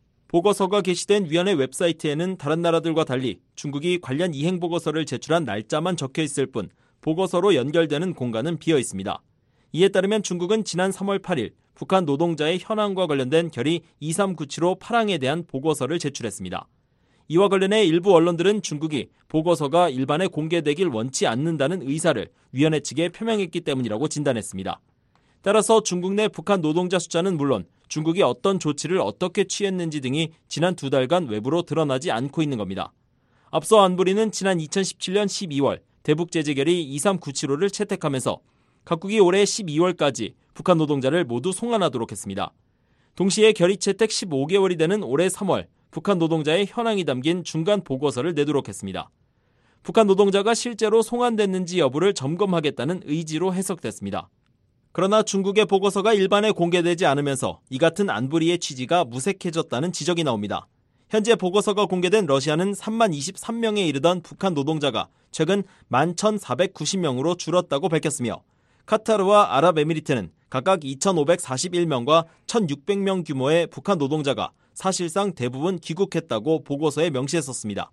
보고서가 게시된 위원회 웹사이트에는 다른 나라들과 달리 중국이 관련 이행 보고서를 제출한 날짜만 적혀 있을 뿐 보고서로 연결되는 공간은 비어 있습니다. 이에 따르면 중국은 지난 3월 8일 북한 노동자의 현황과 관련된 결의 2397호 파랑에 대한 보고서를 제출했습니다. 이와 관련해 일부 언론들은 중국이 보고서가 일반에 공개되길 원치 않는다는 의사를 위원회 측에 표명했기 때문이라고 진단했습니다. 따라서 중국 내 북한 노동자 숫자는 물론 중국이 어떤 조치를 어떻게 취했는지 등이 지난 2달간 외부로 드러나지 않고 있는 겁니다. 앞서 안보리는 지난 2017년 12월 대북제재결의 2397호를 채택하면서 각국이 올해 12월까지 북한 노동자를 모두 송환하도록 했습니다. 동시에 결의 채택 15개월이 되는 올해 3월 북한 노동자의 현황이 담긴 중간 보고서를 내도록 했습니다. 북한 노동자가 실제로 송환됐는지 여부를 점검하겠다는 의지로 해석됐습니다. 그러나 중국의 보고서가 일반에 공개되지 않으면서 이 같은 안보리의 취지가 무색해졌다는 지적이 나옵니다. 현재 보고서가 공개된 러시아는 3만 23명에 이르던 북한 노동자가 최근 11,490명으로 줄었다고 밝혔으며 카타르와 아랍에미리트는 각각 2,541명과 1,600명 규모의 북한 노동자가 사실상 대부분 귀국했다고 보고서에 명시했었습니다.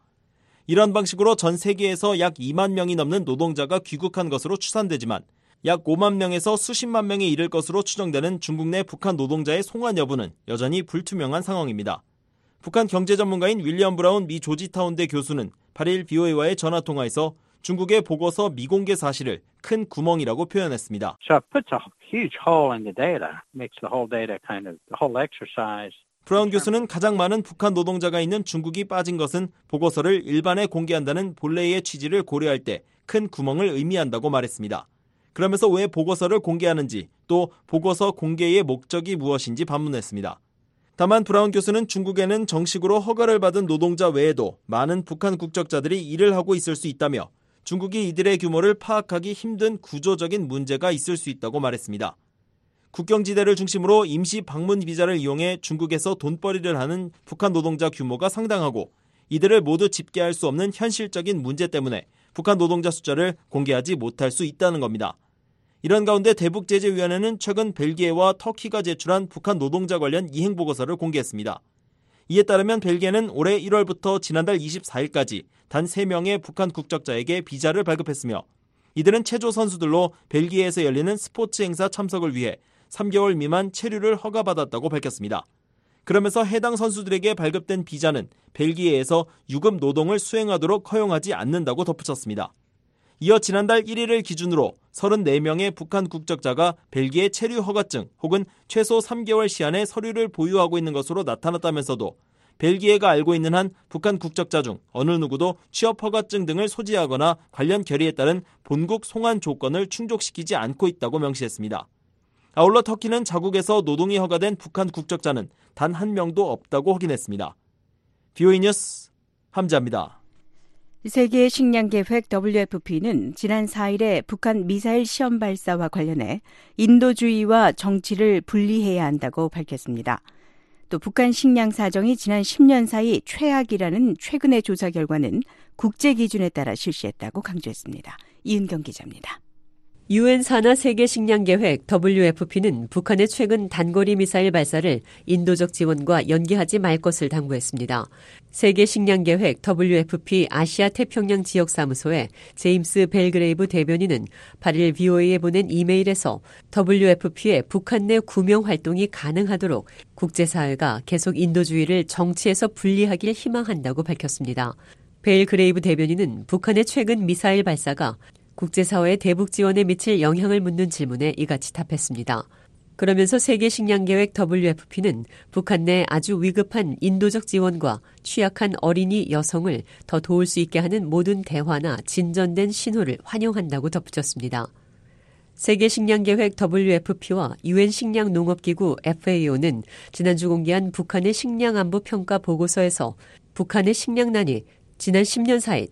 이런 방식으로 전 세계에서 약 2만 명이 넘는 노동자가 귀국한 것으로 추산되지만 약 5만 명에서 수십만 명에 이를 것으로 추정되는 중국 내 북한 노동자의 송환 여부는 여전히 불투명한 상황입니다. 북한 경제 전문가인 윌리엄 브라운 미 조지타운대 교수는 8일 BOA와의 전화통화에서 중국의 보고서 미공개 사실을 큰 구멍이라고 표현했습니다. 브라운 교수는 가장 많은 북한 노동자가 있는 중국이 빠진 것은 보고서를 일반에 공개한다는 본래의 취지를 고려할 때 큰 구멍을 의미한다고 말했습니다. 그러면서 왜 보고서를 공개하는지 또 보고서 공개의 목적이 무엇인지 반문했습니다. 다만 브라운 교수는 중국에는 정식으로 허가를 받은 노동자 외에도 많은 북한 국적자들이 일을 하고 있을 수 있다며 중국이 이들의 규모를 파악하기 힘든 구조적인 문제가 있을 수 있다고 말했습니다. 국경지대를 중심으로 임시 방문 비자를 이용해 중국에서 돈벌이를 하는 북한 노동자 규모가 상당하고 이들을 모두 집계할 수 없는 현실적인 문제 때문에 북한 노동자 숫자를 공개하지 못할 수 있다는 겁니다. 이런 가운데 대북제재위원회는 최근 벨기에와 터키가 제출한 북한 노동자 관련 이행 보고서를 공개했습니다. 이에 따르면 벨기에는 올해 1월부터 지난달 24일까지 단 3명의 북한 국적자에게 비자를 발급했으며 이들은 체조 선수들로 벨기에에서 열리는 스포츠 행사 참석을 위해 3개월 미만 체류를 허가받았다고 밝혔습니다. 그러면서 해당 선수들에게 발급된 비자는 벨기에에서 유급 노동을 수행하도록 허용하지 않는다고 덧붙였습니다. 이어 지난달 1일을 기준으로 34명의 북한 국적자가 벨기에 체류 허가증 혹은 최소 3개월 시한의 서류를 보유하고 있는 것으로 나타났다면서도 벨기에가 알고 있는 한 북한 국적자 중 어느 누구도 취업 허가증 등을 소지하거나 관련 결의에 따른 본국 송환 조건을 충족시키지 않고 있다고 명시했습니다. 아울러 터키는 자국에서 노동이 허가된 북한 국적자는 단 한 명도 없다고 확인했습니다. BOA 뉴스 함지아입니다. 세계 식량 계획 WFP는 지난 4일에 북한 미사일 시험 발사와 관련해 인도주의와 정치를 분리해야 한다고 밝혔습니다. 또 북한 식량 사정이 지난 10년 사이 최악이라는 최근의 조사 결과는 국제 기준에 따라 실시했다고 강조했습니다. 이은경 기자입니다. 유엔 산하 세계 식량 계획 WFP는 북한의 최근 단거리 미사일 발사를 인도적 지원과 연계하지 말 것을 당부했습니다. 세계 식량 계획 WFP 아시아 태평양 지역 사무소의 제임스 벨그레이브 대변인은 8일 BOA에 보낸 이메일에서 WFP의 북한 내 구명 활동이 가능하도록 국제사회가 계속 인도주의를 정치에서 분리하길 희망한다고 밝혔습니다. 벨그레이브 대변인은 북한의 최근 미사일 발사가 국제사회의 대북 지원에 미칠 영향을 묻는 질문에 이같이 답했습니다. 그러면서 세계식량계획 WFP는 북한 내 아주 위급한 인도적 지원과 취약한 어린이 여성을 더 도울 수 있게 하는 모든 대화나 진전된 신호를 환영한다고 덧붙였습니다. 세계식량계획 WFP와 유엔 식량농업기구 FAO는 지난주 공개한 북한의 식량안보 평가 보고서에서 북한의 식량난이 지난 10년 사이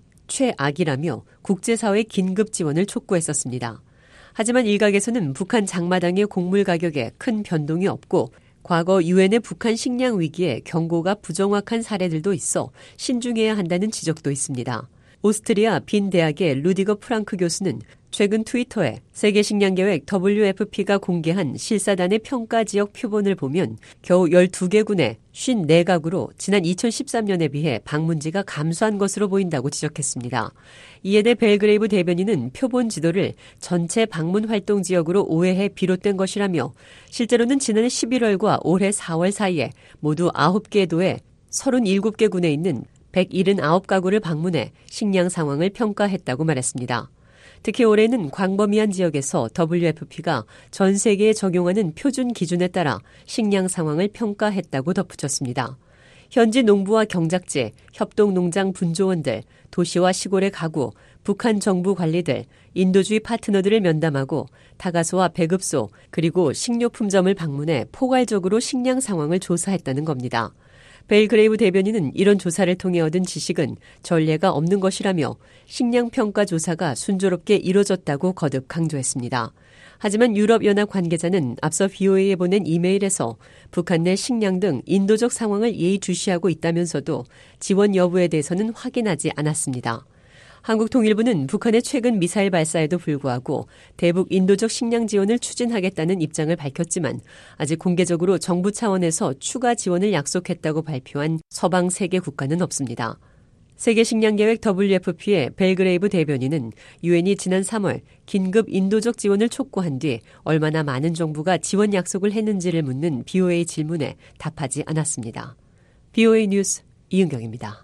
최악이라며 국제사회의 긴급 지원을 촉구했었습니다. 하지만 일각에서는 북한 장마당의 곡물 가격에 큰 변동이 없고 과거 유엔의 북한 식량 위기에 경고가 부정확한 사례들도 있어 신중해야 한다는 지적도 있습니다. 오스트리아 빈 대학의 루디거 프랑크 교수는 최근 트위터에 세계식량계획 WFP가 공개한 실사단의 평가 지역 표본을 보면 겨우 12개군에 54가구로 지난 2013년에 비해 방문지가 감소한 것으로 보인다고 지적했습니다. 이에 대해 벨그레이브 대변인은 표본 지도를 전체 방문 활동 지역으로 오해해 비롯된 것이라며 실제로는 지난해 11월과 올해 4월 사이에 모두 9개 도에 37개 군에 있는 179가구를 방문해 식량 상황을 평가했다고 말했습니다. 특히 올해는 광범위한 지역에서 WFP가 전 세계에 적용하는 표준 기준에 따라 식량 상황을 평가했다고 덧붙였습니다. 현지 농부와 경작지, 협동농장 분조원들, 도시와 시골의 가구, 북한 정부 관리들, 인도주의 파트너들을 면담하고 타가소와 배급소, 그리고 식료품점을 방문해 포괄적으로 식량 상황을 조사했다는 겁니다. 벨그레이브 대변인은 이런 조사를 통해 얻은 지식은 전례가 없는 것이라며 식량평가 조사가 순조롭게 이뤄졌다고 거듭 강조했습니다. 하지만 유럽연합 관계자는 앞서 VOA에 보낸 이메일에서 북한 내 식량 등 인도적 상황을 예의주시하고 있다면서도 지원 여부에 대해서는 확인하지 않았습니다. 한국통일부는 북한의 최근 미사일 발사에도 불구하고 대북 인도적 식량 지원을 추진하겠다는 입장을 밝혔지만 아직 공개적으로 정부 차원에서 추가 지원을 약속했다고 발표한 서방 3개 국가는 없습니다. 세계식량계획 WFP의 벨그레이브 대변인은 유엔이 지난 3월 긴급 인도적 지원을 촉구한 뒤 얼마나 많은 정부가 지원 약속을 했는지를 묻는 BOA 질문에 답하지 않았습니다. BOA 뉴스 이은경입니다.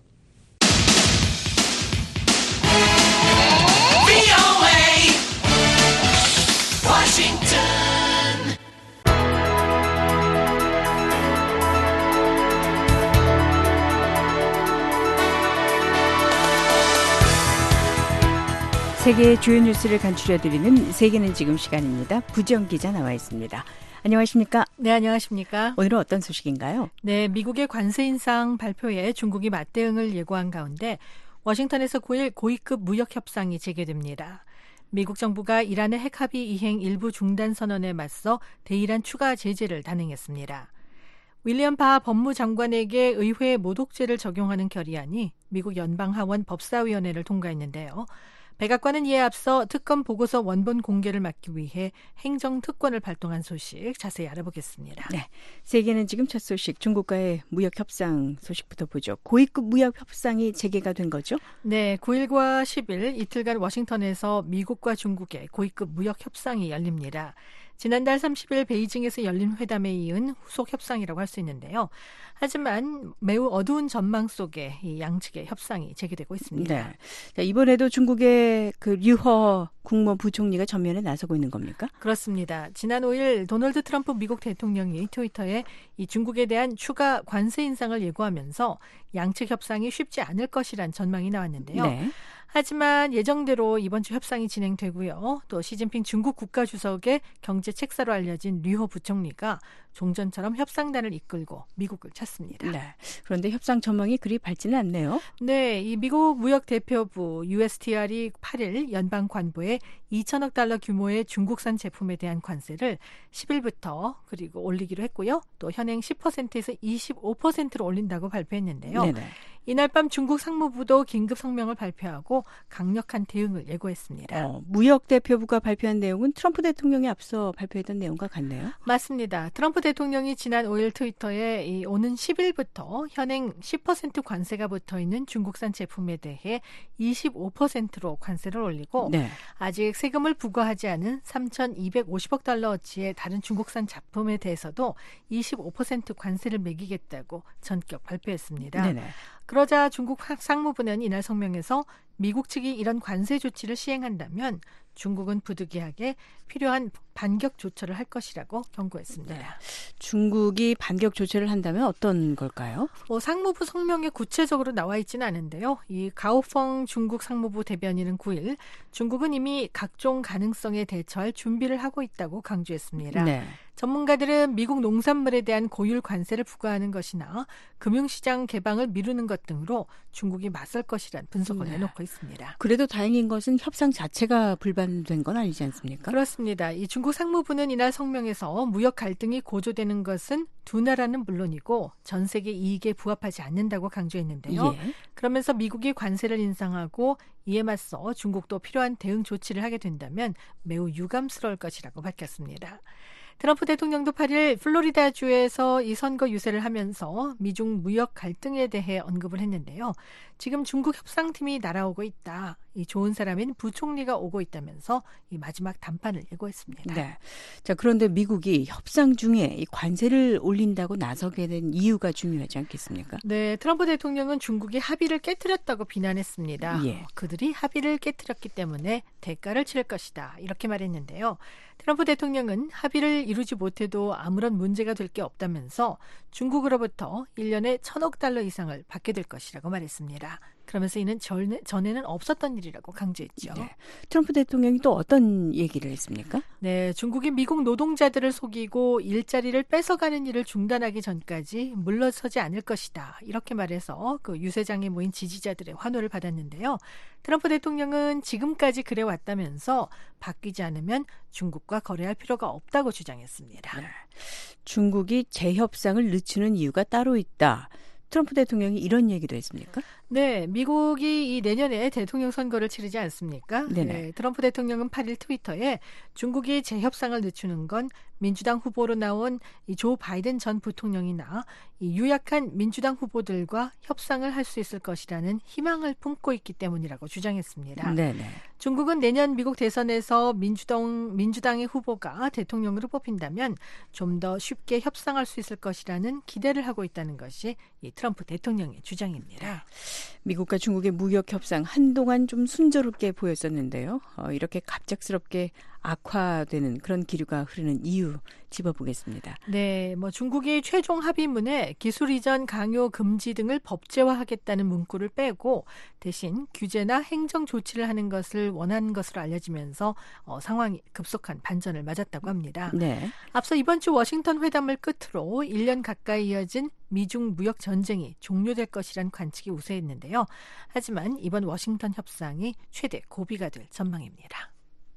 세계의 주요 뉴스를 간추려드리는 세계는 지금 시간입니다. 부정 기자 나와 있습니다. 안녕하십니까? 네, 안녕하십니까? 오늘은 어떤 소식인가요? 네, 미국의 관세 인상 발표에 중국이 맞대응을 예고한 가운데 워싱턴에서 9일 고위급 무역 협상이 재개됩니다. 미국 정부가 이란의 핵합의 이행 일부 중단 선언에 맞서 대이란 추가 제재를 단행했습니다. 윌리엄 바 법무장관에게 의회 모독죄를 적용하는 결의안이 미국 연방하원 법사위원회를 통과했는데요. 백악관은 이에 앞서 특검 보고서 원본 공개를 막기 위해 행정특권을 발동한 소식 자세히 알아보겠습니다. 네, 세계는 지금 첫 소식 중국과의 무역 협상 소식부터 보죠. 고위급 무역 협상이 재개가 된 거죠? 네, 9일과 10일 이틀간 워싱턴에서 미국과 중국의 고위급 무역 협상이 열립니다. 지난달 30일 베이징에서 열린 회담에 이은 후속 협상이라고 할 수 있는데요. 하지만 매우 어두운 전망 속에 이 양측의 협상이 재개되고 있습니다. 네. 자, 이번에도 중국의 그 류허 국무부총리가 전면에 나서고 있는 겁니까? 그렇습니다. 지난 5일 도널드 트럼프 미국 대통령이 트위터에 이 중국에 대한 추가 관세 인상을 예고하면서 양측 협상이 쉽지 않을 것이란 전망이 나왔는데요. 네. 하지만 예정대로 이번 주 협상이 진행되고요. 또 시진핑 중국 국가주석의 경제 책사로 알려진 류호 부총리가 종전처럼 협상단을 이끌고 미국을 찾습니다. 네. 그런데 협상 전망이 그리 밝지는 않네요. 네, 이 미국 무역대표부 USTR이 8일 연방관보에 2천억 달러 규모의 중국산 제품에 대한 관세를 10일부터 그리고 올리기로 했고요. 또 현행 10%에서 25%로 올린다고 발표했는데요. 네네. 이날 밤 중국 상무부도 긴급 성명을 발표하고 강력한 대응을 예고했습니다. 무역대표부가 발표한 내용은 트럼프 대통령이 앞서 발표했던 내용과 같네요. 맞습니다. 트럼프 대통령이 지난 5일 트위터에 오는 10일부터 현행 10% 관세가 붙어있는 중국산 제품에 대해 25%로 관세를 올리고 네. 아직 세금을 부과하지 않은 3,250억 달러어치의 다른 중국산 제품에 대해서도 25% 관세를 매기겠다고 전격 발표했습니다. 네네. 그러자 중국 상무부는 이날 성명에서 미국 측이 이런 관세 조치를 시행한다면 중국은 부득이하게 필요한 반격 조처를 할 것이라고 경고했습니다. 네. 중국이 반격 조처를 한다면 어떤 걸까요? 상무부 성명에 구체적으로 나와 있지는 않은데요. 이 가오펑 중국 상무부 대변인은 9일 중국은 이미 각종 가능성에 대처할 준비를 하고 있다고 강조했습니다. 네. 전문가들은 미국 농산물에 대한 고율 관세를 부과하는 것이나 금융시장 개방을 미루는 것 등으로 중국이 맞설 것이란 분석을 내놓고 있습니다. 그래도 다행인 것은 협상 자체가 불발된 건 아니지 않습니까? 그렇습니다. 이 중국 상무부는 이날 성명에서 무역 갈등이 고조되는 것은 두 나라는 물론이고 전 세계 이익에 부합하지 않는다고 강조했는데요. 예. 그러면서 미국이 관세를 인상하고 이에 맞서 중국도 필요한 대응 조치를 하게 된다면 매우 유감스러울 것이라고 밝혔습니다. 트럼프 대통령도 8일 플로리다주에서 이 선거 유세를 하면서 미중 무역 갈등에 대해 언급을 했는데요. 지금 중국 협상팀이 날아오고 있다. 이 좋은 사람인 부총리가 오고 있다면서 이 마지막 담판을 예고했습니다. 네. 자, 그런데 미국이 협상 중에 이 관세를 올린다고 나서게 된 이유가 중요하지 않겠습니까? 네, 트럼프 대통령은 중국이 합의를 깨트렸다고 비난했습니다. 예. 그들이 합의를 깨트렸기 때문에 대가를 치를 것이다. 이렇게 말했는데요. 트럼프 대통령은 합의를 이루지 못해도 아무런 문제가 될 게 없다면서 중국으로부터 1년에 1,000억 달러 이상을 받게 될 것이라고 말했습니다. 그러면서 이는 전에는 없었던 일이라고 강조했죠. 네. 트럼프 대통령이 또 어떤 얘기를 했습니까? 네, 중국이 미국 노동자들을 속이고 일자리를 뺏어가는 일을 중단하기 전까지 물러서지 않을 것이다. 이렇게 말해서 그 유세장에 모인 지지자들의 환호를 받았는데요. 트럼프 대통령은 지금까지 그래왔다면서 바뀌지 않으면 중국과 거래할 필요가 없다고 주장했습니다. 네. 중국이 재협상을 늦추는 이유가 따로 있다. 트럼프 대통령이 이런 얘기도 했습니까? 네, 미국이 이 내년에 대통령 선거를 치르지 않습니까? 네, 트럼프 대통령은 8일 트위터에 중국이 재협상을 늦추는 건 민주당 후보로 나온 이 조 바이든 전 부통령이나 이 유약한 민주당 후보들과 협상을 할 수 있을 것이라는 희망을 품고 있기 때문이라고 주장했습니다. 네네. 중국은 내년 미국 대선에서 민주당의 후보가 대통령으로 뽑힌다면 좀 더 쉽게 협상할 수 있을 것이라는 기대를 하고 있다는 것이 이 트럼프 대통령의 주장입니다. 미국과 중국의 무역 협상 한동안 좀 순조롭게 보였었는데요. 이렇게 갑작스럽게 악화되는 그런 기류가 흐르는 이유 짚어보겠습니다. 네, 중국이 최종 합의문에 기술 이전 강요 금지 등을 법제화하겠다는 문구를 빼고 대신 규제나 행정 조치를 하는 것을 원하는 것으로 알려지면서 상황이 급속한 반전을 맞았다고 합니다. 네. 앞서 이번 주 워싱턴 회담을 끝으로 1년 가까이 이어진 미중 무역 전쟁이 종료될 것이란 관측이 우세했는데요. 하지만 이번 워싱턴 협상이 최대 고비가 될 전망입니다.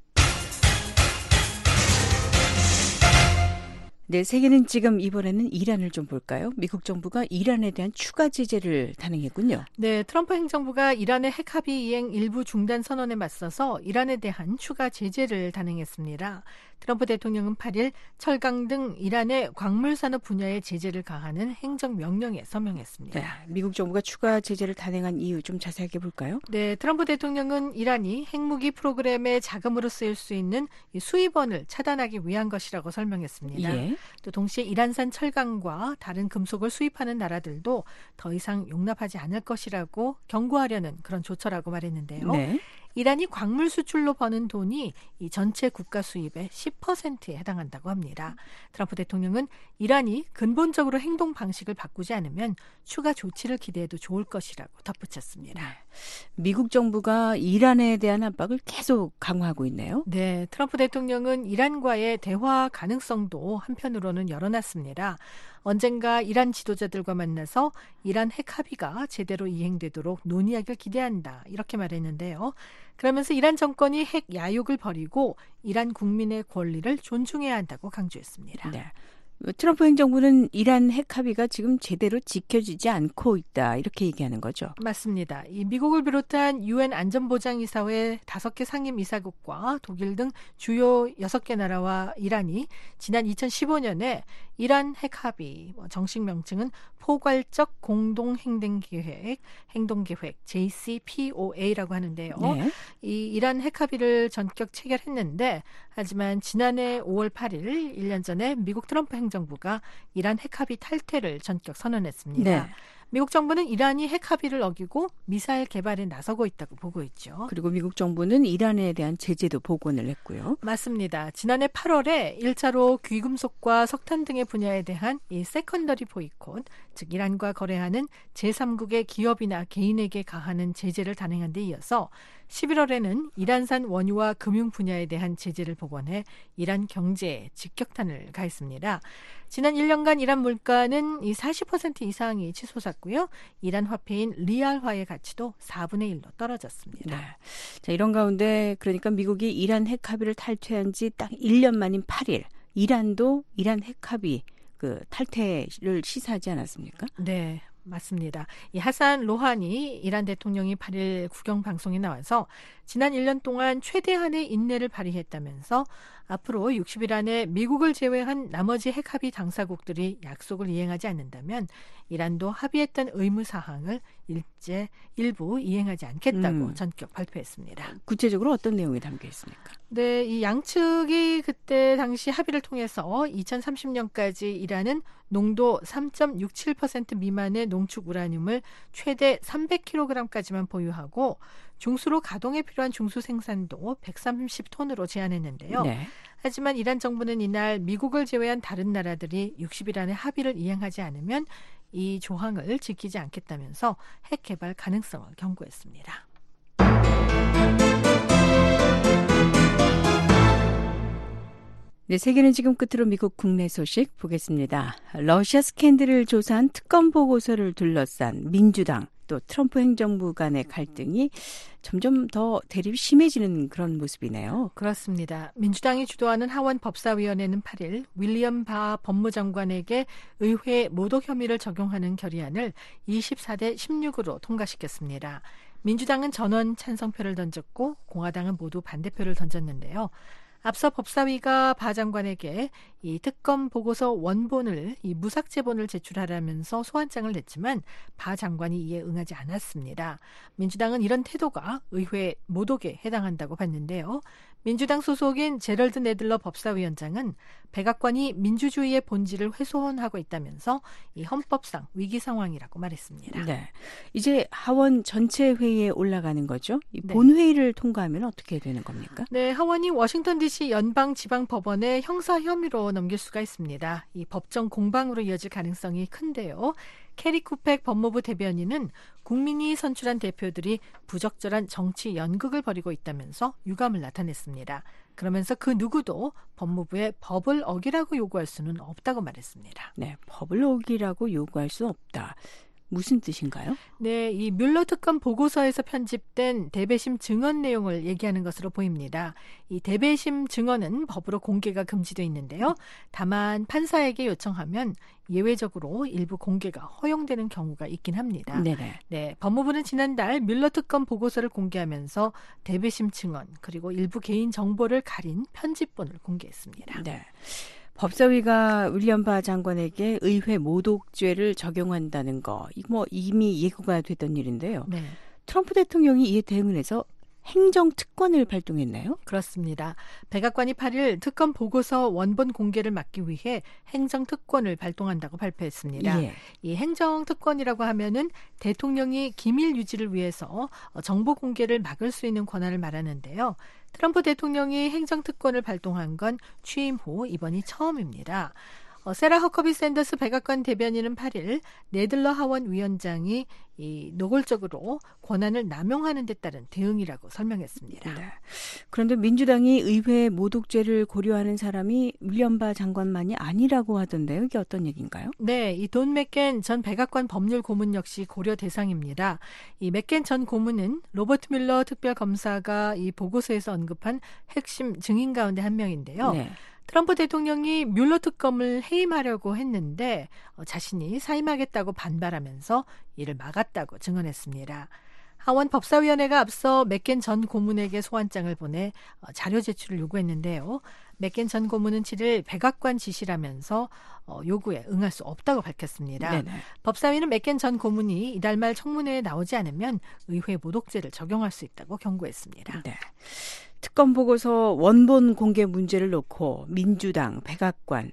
네, 세계는 지금 이번에는 이란을 좀 볼까요? 미국 정부가 이란에 대한 추가 제재를 단행했군요. 네, 트럼프 행정부가 이란의 핵 합의 이행 일부 중단 선언에 맞서서 이란에 대한 추가 제재를 단행했습니다. 트럼프 대통령은 8일 철강 등 이란의 광물 산업 분야에 제재를 가하는 행정명령에 서명했습니다. 네, 미국 정부가 추가 제재를 단행한 이유 좀 자세하게 볼까요? 네, 트럼프 대통령은 이란이 핵무기 프로그램의 자금으로 쓰일 수 있는 수입원을 차단하기 위한 것이라고 설명했습니다. 예. 또 동시에 이란산 철강과 다른 금속을 수입하는 나라들도 더 이상 용납하지 않을 것이라고 경고하려는 그런 조처라고 말했는데요. 네. 이란이 광물 수출로 버는 돈이 이 전체 국가 수입의 10%에 해당한다고 합니다. 트럼프 대통령은 이란이 근본적으로 행동 방식을 바꾸지 않으면 추가 조치를 기대해도 좋을 것이라고 덧붙였습니다. 미국 정부가 이란에 대한 압박을 계속 강화하고 있네요. 네, 트럼프 대통령은 이란과의 대화 가능성도 한편으로는 열어놨습니다. 언젠가 이란 지도자들과 만나서 이란 핵 합의가 제대로 이행되도록 논의하길 기대한다. 이렇게 말했는데요. 그러면서 이란 정권이 핵 야욕을 버리고 이란 국민의 권리를 존중해야 한다고 강조했습니다. 네. 트럼프 행정부는 이란 핵 합의가 지금 제대로 지켜지지 않고 있다 이렇게 얘기하는 거죠. 맞습니다. 이 미국을 비롯한 유엔 안전보장이사회 5개 상임이사국과 독일 등 주요 6개 나라와 이란이 지난 2015년에 이란 핵 합의, 정식 명칭은 포괄적 공동행동계획, JCPOA라고 하는데요. 네. 이 이란 핵 합의를 전격 체결했는데 하지만 지난해 5월 8일 1년 전에 미국 트럼프 행정부가 이란 핵 합의 탈퇴를 전격 선언했습니다. 네. 미국 정부는 이란이 핵 합의를 어기고 미사일 개발에 나서고 있다고 보고 있죠. 그리고 미국 정부는 이란에 대한 제재도 복원을 했고요. 맞습니다. 지난해 8월에 1차로 귀금속과 석탄 등의 분야에 대한 이 세컨더리 보이콧, 즉 이란과 거래하는 제3국의 기업이나 개인에게 가하는 제재를 단행한 데 이어서 11월에는 이란산 원유와 금융 분야에 대한 제재를 복원해 이란 경제에 직격탄을 가했습니다. 지난 1년간 이란 물가는 이 40% 이상이 치솟았고요. 이란 화폐인 리알화의 가치도 4분의 1로 떨어졌습니다. 네. 자, 이런 가운데 그러니까 미국이 이란 핵 합의를 탈퇴한 지 딱 1년 만인 8일, 이란도 이란 핵 합의 그 탈퇴를 시사하지 않았습니까? 네. 맞습니다. 이 하산 로하니 이란 대통령이 8일 국영 방송에 나와서 지난 1년 동안 최대한의 인내를 발휘했다면서 앞으로 60일 안에 미국을 제외한 나머지 핵 합의 당사국들이 약속을 이행하지 않는다면 이란도 합의했던 의무 사항을 일부 이행하지 않겠다고 전격 발표했습니다. 구체적으로 어떤 내용이 담겨 있습니까? 네, 이 양측이 그때 당시 합의를 통해서 2030년까지 이란은 농도 3.67% 미만의 농축 우라늄을 최대 300kg까지만 보유하고 중수로 가동에 필요한 중수 생산도 130톤으로 제한했는데요. 네. 하지만 이란 정부는 이날 미국을 제외한 다른 나라들이 60일 안에 합의를 이행하지 않으면 이 조항을 지키지 않겠다면서 핵 개발 가능성을 경고했습니다. 네, 세계는 지금 끝으로 미국 국내 소식 보겠습니다. 러시아 스캔들을 조사한 특검 보고서를 둘러싼 민주당 또 트럼프 행정부 간의 갈등이 점점 더 대립이 심해지는 그런 모습이네요. 그렇습니다. 민주당이 주도하는 하원 법사위원회는 8일 윌리엄 바 법무장관에게 의회 모독 혐의를 적용하는 결의안을 24대 16으로 통과시켰습니다. 민주당은 전원 찬성표를 던졌고 공화당은 모두 반대표를 던졌는데요. 앞서 법사위가 바 장관에게 이 특검 보고서 원본을 이 무삭제본을 제출하라면서 소환장을 냈지만 바 장관이 이에 응하지 않았습니다. 민주당은 이런 태도가 의회 모독에 해당한다고 봤는데요. 민주당 소속인 제럴드 네들러 법사위원장은 백악관이 민주주의의 본질을 훼손하고 있다면서 이 헌법상 위기 상황이라고 말했습니다. 네, 이제 하원 전체 회의에 올라가는 거죠. 이 본회의를 통과하면 어떻게 되는 겁니까? 네, 하원이 워싱턴 DC 연방지방법원에 형사 혐의로 넘길 수가 있습니다. 이 법정 공방으로 이어질 가능성이 큰데요. 캐리 쿠펙 법무부 대변인은 국민이 선출한 대표들이 부적절한 정치 연극을 벌이고 있다면서 유감을 나타냈습니다. 그러면서 그 누구도 법무부에 법을 어기라고 요구할 수는 없다고 말했습니다. 네, 법을 어기라고 요구할 수 없다. 무슨 뜻인가요? 네, 이 뮬러 특검 보고서에서 편집된 대배심 증언 내용을 얘기하는 것으로 보입니다. 이 대배심 증언은 법으로 공개가 금지돼 있는데요. 다만 판사에게 요청하면 예외적으로 일부 공개가 허용되는 경우가 있긴 합니다. 네네. 네, 법무부는 지난달 뮬러 특검 보고서를 공개하면서 대배심 증언 그리고 일부 개인 정보를 가린 편집본을 공개했습니다. 네. 법사위가 윌리엄 바 장관에게 의회 모독죄를 적용한다는 거, 뭐 이미 예고가 됐던 일인데요. 네. 트럼프 대통령이 이에 대응을 해서 행정특권을 발동했나요? 그렇습니다. 백악관이 8일 특검 보고서 원본 공개를 막기 위해 행정특권을 발동한다고 발표했습니다. 예. 이 행정특권이라고 하면은 대통령이 기밀 유지를 위해서 정보 공개를 막을 수 있는 권한을 말하는데요. 트럼프 대통령이 행정특권을 발동한 건 취임 후 이번이 처음입니다. 세라 허커비 샌더스 백악관 대변인은 8일 네들러 하원 위원장이 이 노골적으로 권한을 남용하는 데 따른 대응이라고 설명했습니다. 네. 그런데 민주당이 의회 모독죄를 고려하는 사람이 윌리엄 바 장관만이 아니라고 하던데요. 이게 어떤 얘기인가요? 네, 이 돈 맥켄 전 백악관 법률 고문 역시 고려 대상입니다. 이 맥켄 전 고문은 로버트 뮬러 특별검사가 이 보고서에서 언급한 핵심 증인 가운데 한 명인데요. 네. 트럼프 대통령이 뮬러 특검을 해임하려고 했는데 자신이 사임하겠다고 반발하면서 이를 막았다고 증언했습니다. 하원 법사위원회가 앞서 맥켄 전 고문에게 소환장을 보내 자료 제출을 요구했는데요. 맥켄 전 고문은 7일 백악관 지시라면서 요구에 응할 수 없다고 밝혔습니다. 네네. 법사위는 맥켄 전 고문이 이달 말 청문회에 나오지 않으면 의회 모독죄를 적용할 수 있다고 경고했습니다. 네. 특검 보고서 원본 공개 문제를 놓고 민주당, 백악관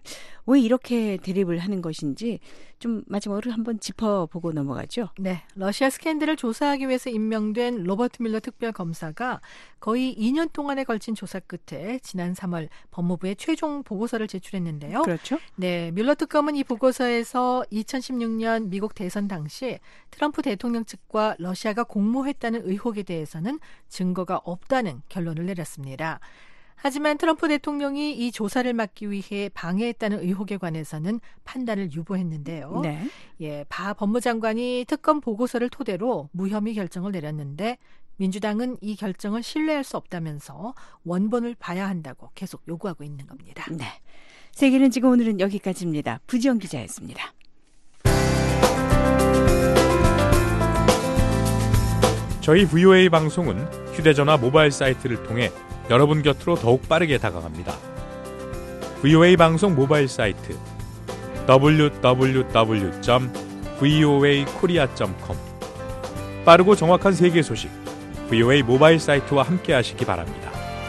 왜 이렇게 대립을 하는 것인지 좀 마지막으로 한번 짚어보고 넘어가죠. 네, 러시아 스캔들을 조사하기 위해서 임명된 로버트 뮬러 특별검사가 거의 2년 동안에 걸친 조사 끝에 지난 3월 법무부에 최종 보고서를 제출했는데요. 그렇죠. 네, 뮬러 특검은 이 보고서에서 2016년 미국 대선 당시 트럼프 대통령 측과 러시아가 공모했다는 의혹에 대해서는 증거가 없다는 결론을 내렸습니다. 하지만 트럼프 대통령이 이 조사를 막기 위해 방해했다는 의혹에 관해서는 판단을 유보했는데요. 네. 예, 바 법무장관이 특검 보고서를 토대로 무혐의 결정을 내렸는데 민주당은 이 결정을 신뢰할 수 없다면서 원본을 봐야 한다고 계속 요구하고 있는 겁니다. 네. 세계는 지금 오늘은 여기까지입니다. 부지영 기자였습니다. 저희 VOA 방송은 휴대전화 모바일 사이트를 통해 여러분 곁으로 더욱 빠르게 다가갑니다. VOA 방송 모바일 사이트 www.voakorea.com 빠르고 정확한 세계 소식 VOA 모바일 사이트와 함께 하시기 바랍니다.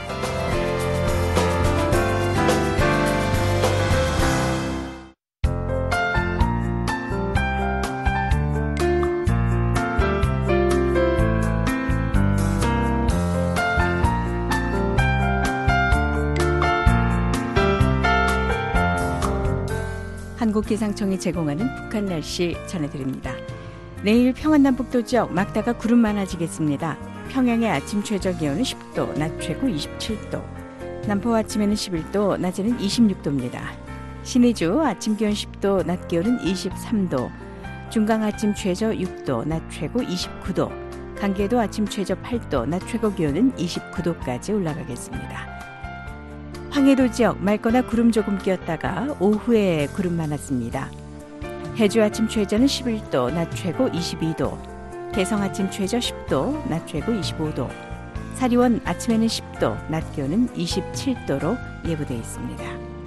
한국기상청이 제공하는 북한 날씨 전해드립니다. 내일 평안남북도 지역 막다가 구름 많아지겠습니다. 평양의 아침 최저 기온은 10도, 낮 최고 27도. 남포 아침에는 11도, 낮에는 26도입니다. 신의주 아침 기온 10도, 낮 기온은 23도. 중강 아침 최저 6도, 낮 최고 29도. 강계도 아침 최저 8도, 낮 최고 기온은 29도까지 올라가겠습니다. 황해도 지역 맑거나 구름 조금 끼었다가 오후에 구름 많았습니다. 해주 아침 최저는 11도, 낮 최고 22도. 개성 아침 최저 10도, 낮 최고 25도. 사리원 아침에는 10도, 낮 기온은 27도로 예보되어 있습니다.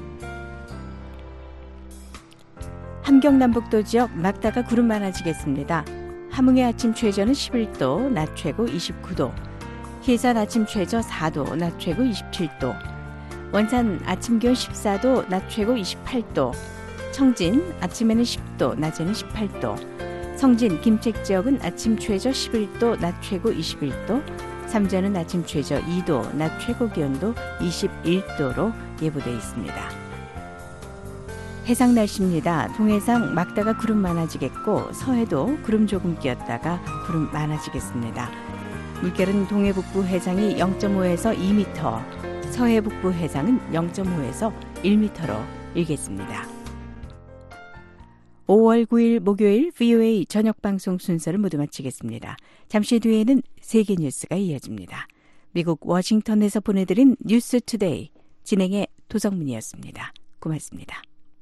함경남북도 지역 막다가 구름 많아지겠습니다. 함흥의 아침 최저는 11도, 낮 최고 29도. 희산 아침 최저 4도, 낮 최고 27도. 원산 아침 기온 14도, 낮 최고 28도. 청진 아침에는 10도, 낮에는 18도. 성진, 김책 지역은 아침 최저 11도, 낮 최고 21도. 삼전은 아침 최저 2도, 낮 최고 기온도 21도로 예보되어 있습니다. 해상 날씨입니다. 동해상 막다가 구름 많아지겠고 서해도 구름 조금 끼었다가 구름 많아지겠습니다. 물결은 동해 북부 해상이 0.5에서 2m, 서해 북부 해상은 0.5에서 1m로 일겠습니다. 5월 9일 목요일 VOA 저녁방송 순서를 모두 마치겠습니다. 잠시 뒤에는 세계 뉴스가 이어집니다. 미국 워싱턴에서 보내드린 뉴스 투데이 진행의 도성문이었습니다. 고맙습니다.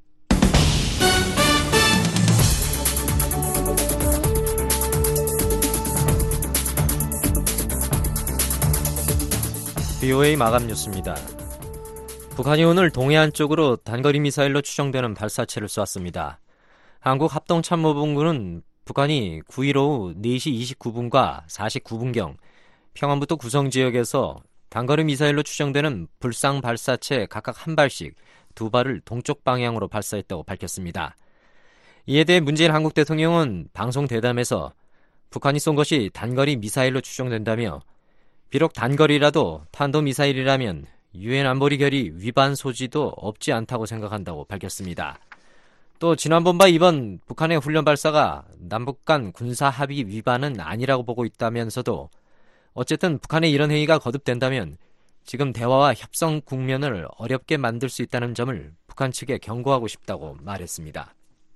VOA 마감 뉴스입니다. 북한이 오늘 동해안 쪽으로 단거리 미사일로 추정되는 발사체를 쏘았습니다. 한국합동참모본부는 북한이 9일 오후 4시 29분과 49분경 평안부터 구성지역에서 단거리 미사일로 추정되는 불상 발사체 각각 한 발씩 두 발을 동쪽 방향으로 발사했다고 밝혔습니다. 이에 대해 문재인 한국 대통령은 방송 대담에서 북한이 쏜 것이 단거리 미사일로 추정된다며 비록 단거리라도 탄도미사일이라면 유엔 안보리 결의 위반 소지도 없지 않다고 생각한다고 밝혔습니다. 또 지난번과 이번 북한의 훈련 발사가 남북 간 군사 합의 위반은 아니라고 보고 있다면서도 어쨌든 북한의 이런 행위가 거듭된다면 지금 대화와 협상 국면을 어렵게 만들 수 있다는 점을 북한 측에 경고하고 싶다고 말했습니다.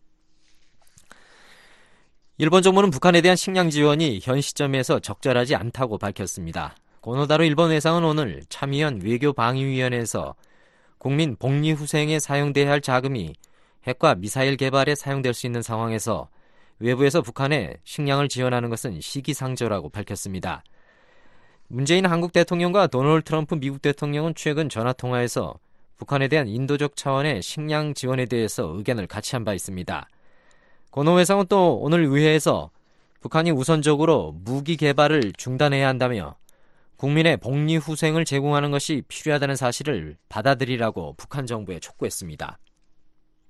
일본 정부는 북한에 대한 식량 지원이 현 시점에서 적절하지 않다고 밝혔습니다. 고노다로 일본 외상은 오늘 참의원 외교방위위원회에서 국민 복리후생에 사용돼야 할 자금이 핵과 미사일 개발에 사용될 수 있는 상황에서 외부에서 북한에 식량을 지원하는 것은 시기상조라고 밝혔습니다. 문재인 한국 대통령과 도널드 트럼프 미국 대통령은 최근 전화통화에서 북한에 대한 인도적 차원의 식량 지원에 대해서 의견을 같이 한 바 있습니다. 고노 외상은 또 오늘 의회에서 북한이 우선적으로 무기 개발을 중단해야 한다며 국민의 복리후생을 제공하는 것이 필요하다는 사실을 받아들이라고 북한 정부에 촉구했습니다.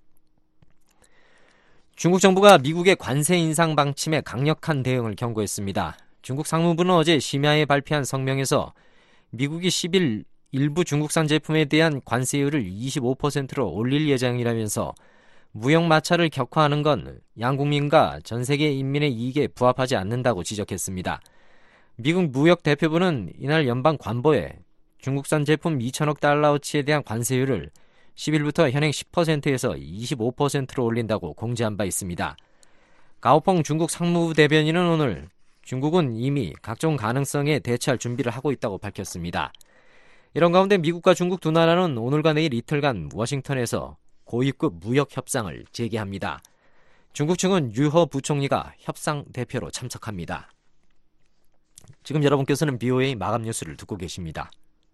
중국 정부가 미국의 관세 인상 방침에 강력한 대응을 경고했습니다. 중국 상무부는 어제 심야에 발표한 성명에서 미국이 10일 일부 중국산 제품에 대한 관세율을 25%로 올릴 예정이라면서 무역 마찰을 격화하는 건 양국민과 전 세계 인민의 이익에 부합하지 않는다고 지적했습니다. 미국 무역 대표부는 이날 연방 관보에 중국산 제품 2천억 달러어치에 대한 관세율을 10일부터 현행 10%에서 25%로 올린다고 공지한 바 있습니다. 가오펑 중국 상무부 대변인은 오늘 중국은 이미 각종 가능성에 대처할 준비를 하고 있다고 밝혔습니다. 이런 가운데 미국과 중국 두 나라는 오늘과 내일 이틀간 워싱턴에서 고위급 무역 협상을 재개합니다. 중국 측은 유허 부총리가 협상 대표로 참석합니다. 지금 여러분께서는 BOA 마감 뉴스를 듣고 계십니다.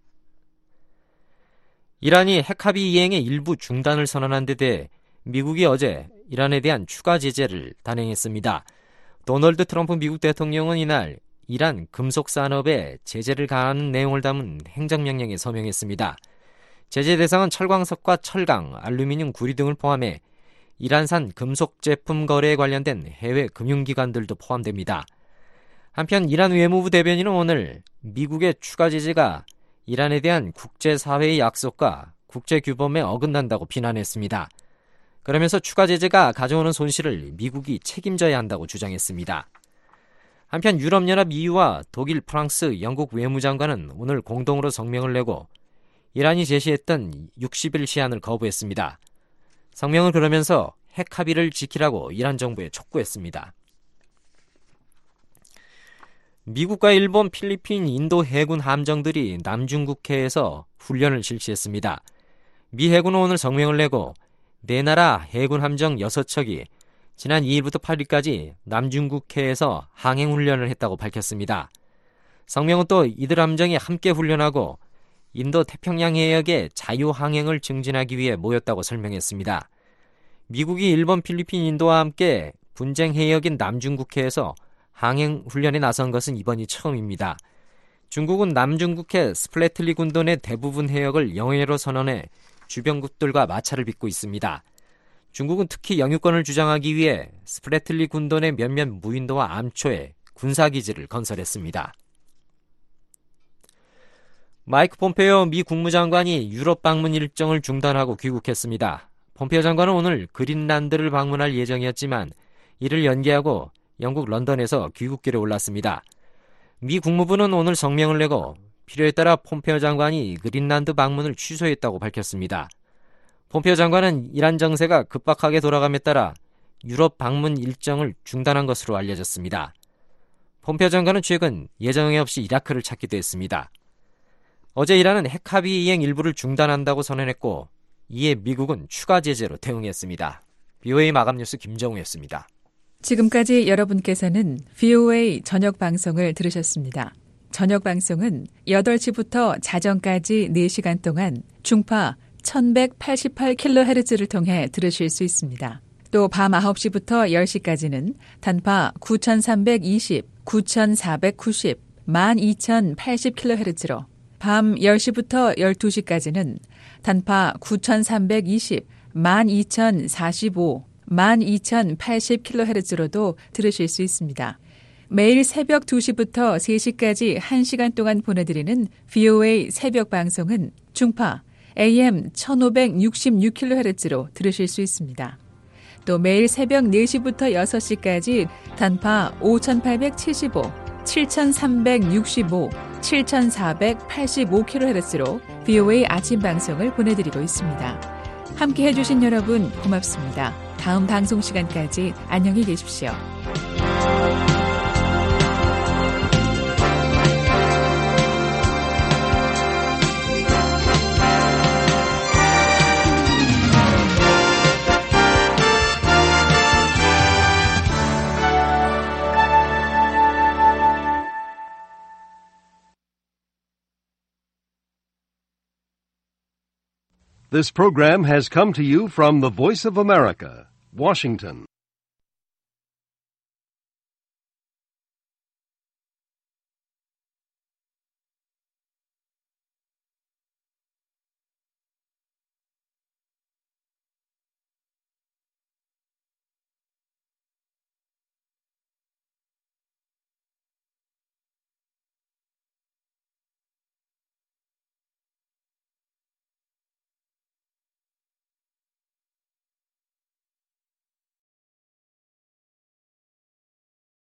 이란이 핵합의 이행의 일부 중단을 선언한 데 대해 미국이 어제 이란에 대한 추가 제재를 단행했습니다. 도널드 트럼프 미국 대통령은 이날 이란 금속 산업에 제재를 가하는 내용을 담은 행정명령에 서명했습니다. 제재 대상은 철광석과 철강, 알루미늄, 구리 등을 포함해 이란산 금속 제품 거래에 관련된 해외 금융기관들도 포함됩니다. 한편 이란 외무부 대변인은 오늘 미국의 추가 제재가 이란에 대한 국제사회의 약속과 국제규범에 어긋난다고 비난했습니다. 그러면서 추가 제재가 가져오는 손실을 미국이 책임져야 한다고 주장했습니다. 한편 유럽연합 EU와 독일, 프랑스, 영국 외무장관은 오늘 공동으로 성명을 내고 이란이 제시했던 60일 시한을 거부했습니다. 성명을 그러면서 핵 합의를 지키라고 이란 정부에 촉구했습니다. 미국과 일본, 필리핀, 인도 해군 함정들이 남중국해에서 훈련을 실시했습니다. 미 해군은 오늘 성명을 내고 네 나라 해군 함정 6척이 지난 2일부터 8일까지 남중국해에서 항행훈련을 했다고 밝혔습니다. 성명은 또 이들 함정이 함께 훈련하고 인도 태평양 해역의 자유항행을 증진하기 위해 모였다고 설명했습니다. 미국이 일본, 필리핀, 인도와 함께 분쟁 해역인 남중국해에서 항행훈련에 나선 것은 이번이 처음입니다. 중국은 남중국해 스플래틀리 군도 내 대부분 해역을 영해로 선언해 주변국들과 마찰을 빚고 있습니다. 중국은 특히 영유권을 주장하기 위해 스프레틀리 군도 내 몇몇 무인도와 암초에 군사기지를 건설했습니다. 마이크 폼페이오 미 국무장관이 유럽 방문 일정을 중단하고 귀국했습니다. 폼페이오 장관은 오늘 그린란드를 방문할 예정이었지만 이를 연기하고 영국 런던에서 귀국길에 올랐습니다. 미 국무부는 오늘 성명을 내고 필요에 따라 폼페이오 장관이 그린란드 방문을 취소했다고 밝혔습니다. 폼페이오 장관은 이란 정세가 급박하게 돌아감에 따라 유럽 방문 일정을 중단한 것으로 알려졌습니다. 폼페이오 장관은 최근 예정에 없이 이라크를 찾기도 했습니다. 어제 이란은 핵합의 이행 일부를 중단한다고 선언했고 이에 미국은 추가 제재로 대응했습니다. BOA 마감 뉴스 김정우였습니다. 지금까지 여러분께서는 VOA 저녁 방송을 들으셨습니다. 저녁 방송은 8시부터 자정까지 4시간 동안 중파 1188kHz를 통해 들으실 수 있습니다. 또 밤 9시부터 10시까지는 단파 9320, 9490, 12080kHz로 밤 10시부터 12시까지는 단파 9320, 12045, 12080kHz로도 들으실 수 있습니다. 매일 새벽 2시부터 3시까지 1시간 동안 보내드리는 VOA 새벽 방송은 중파 AM 1566kHz로 들으실 수 있습니다. 또 매일 새벽 4시부터 6시까지 단파 5875, 7365, 7485kHz로 VOA 아침 방송을 보내드리고 있습니다. 함께 해주신 여러분 고맙습니다. 다음 방송 시간까지 안녕히 계십시오. This program has come to you from the Voice of America, Washington.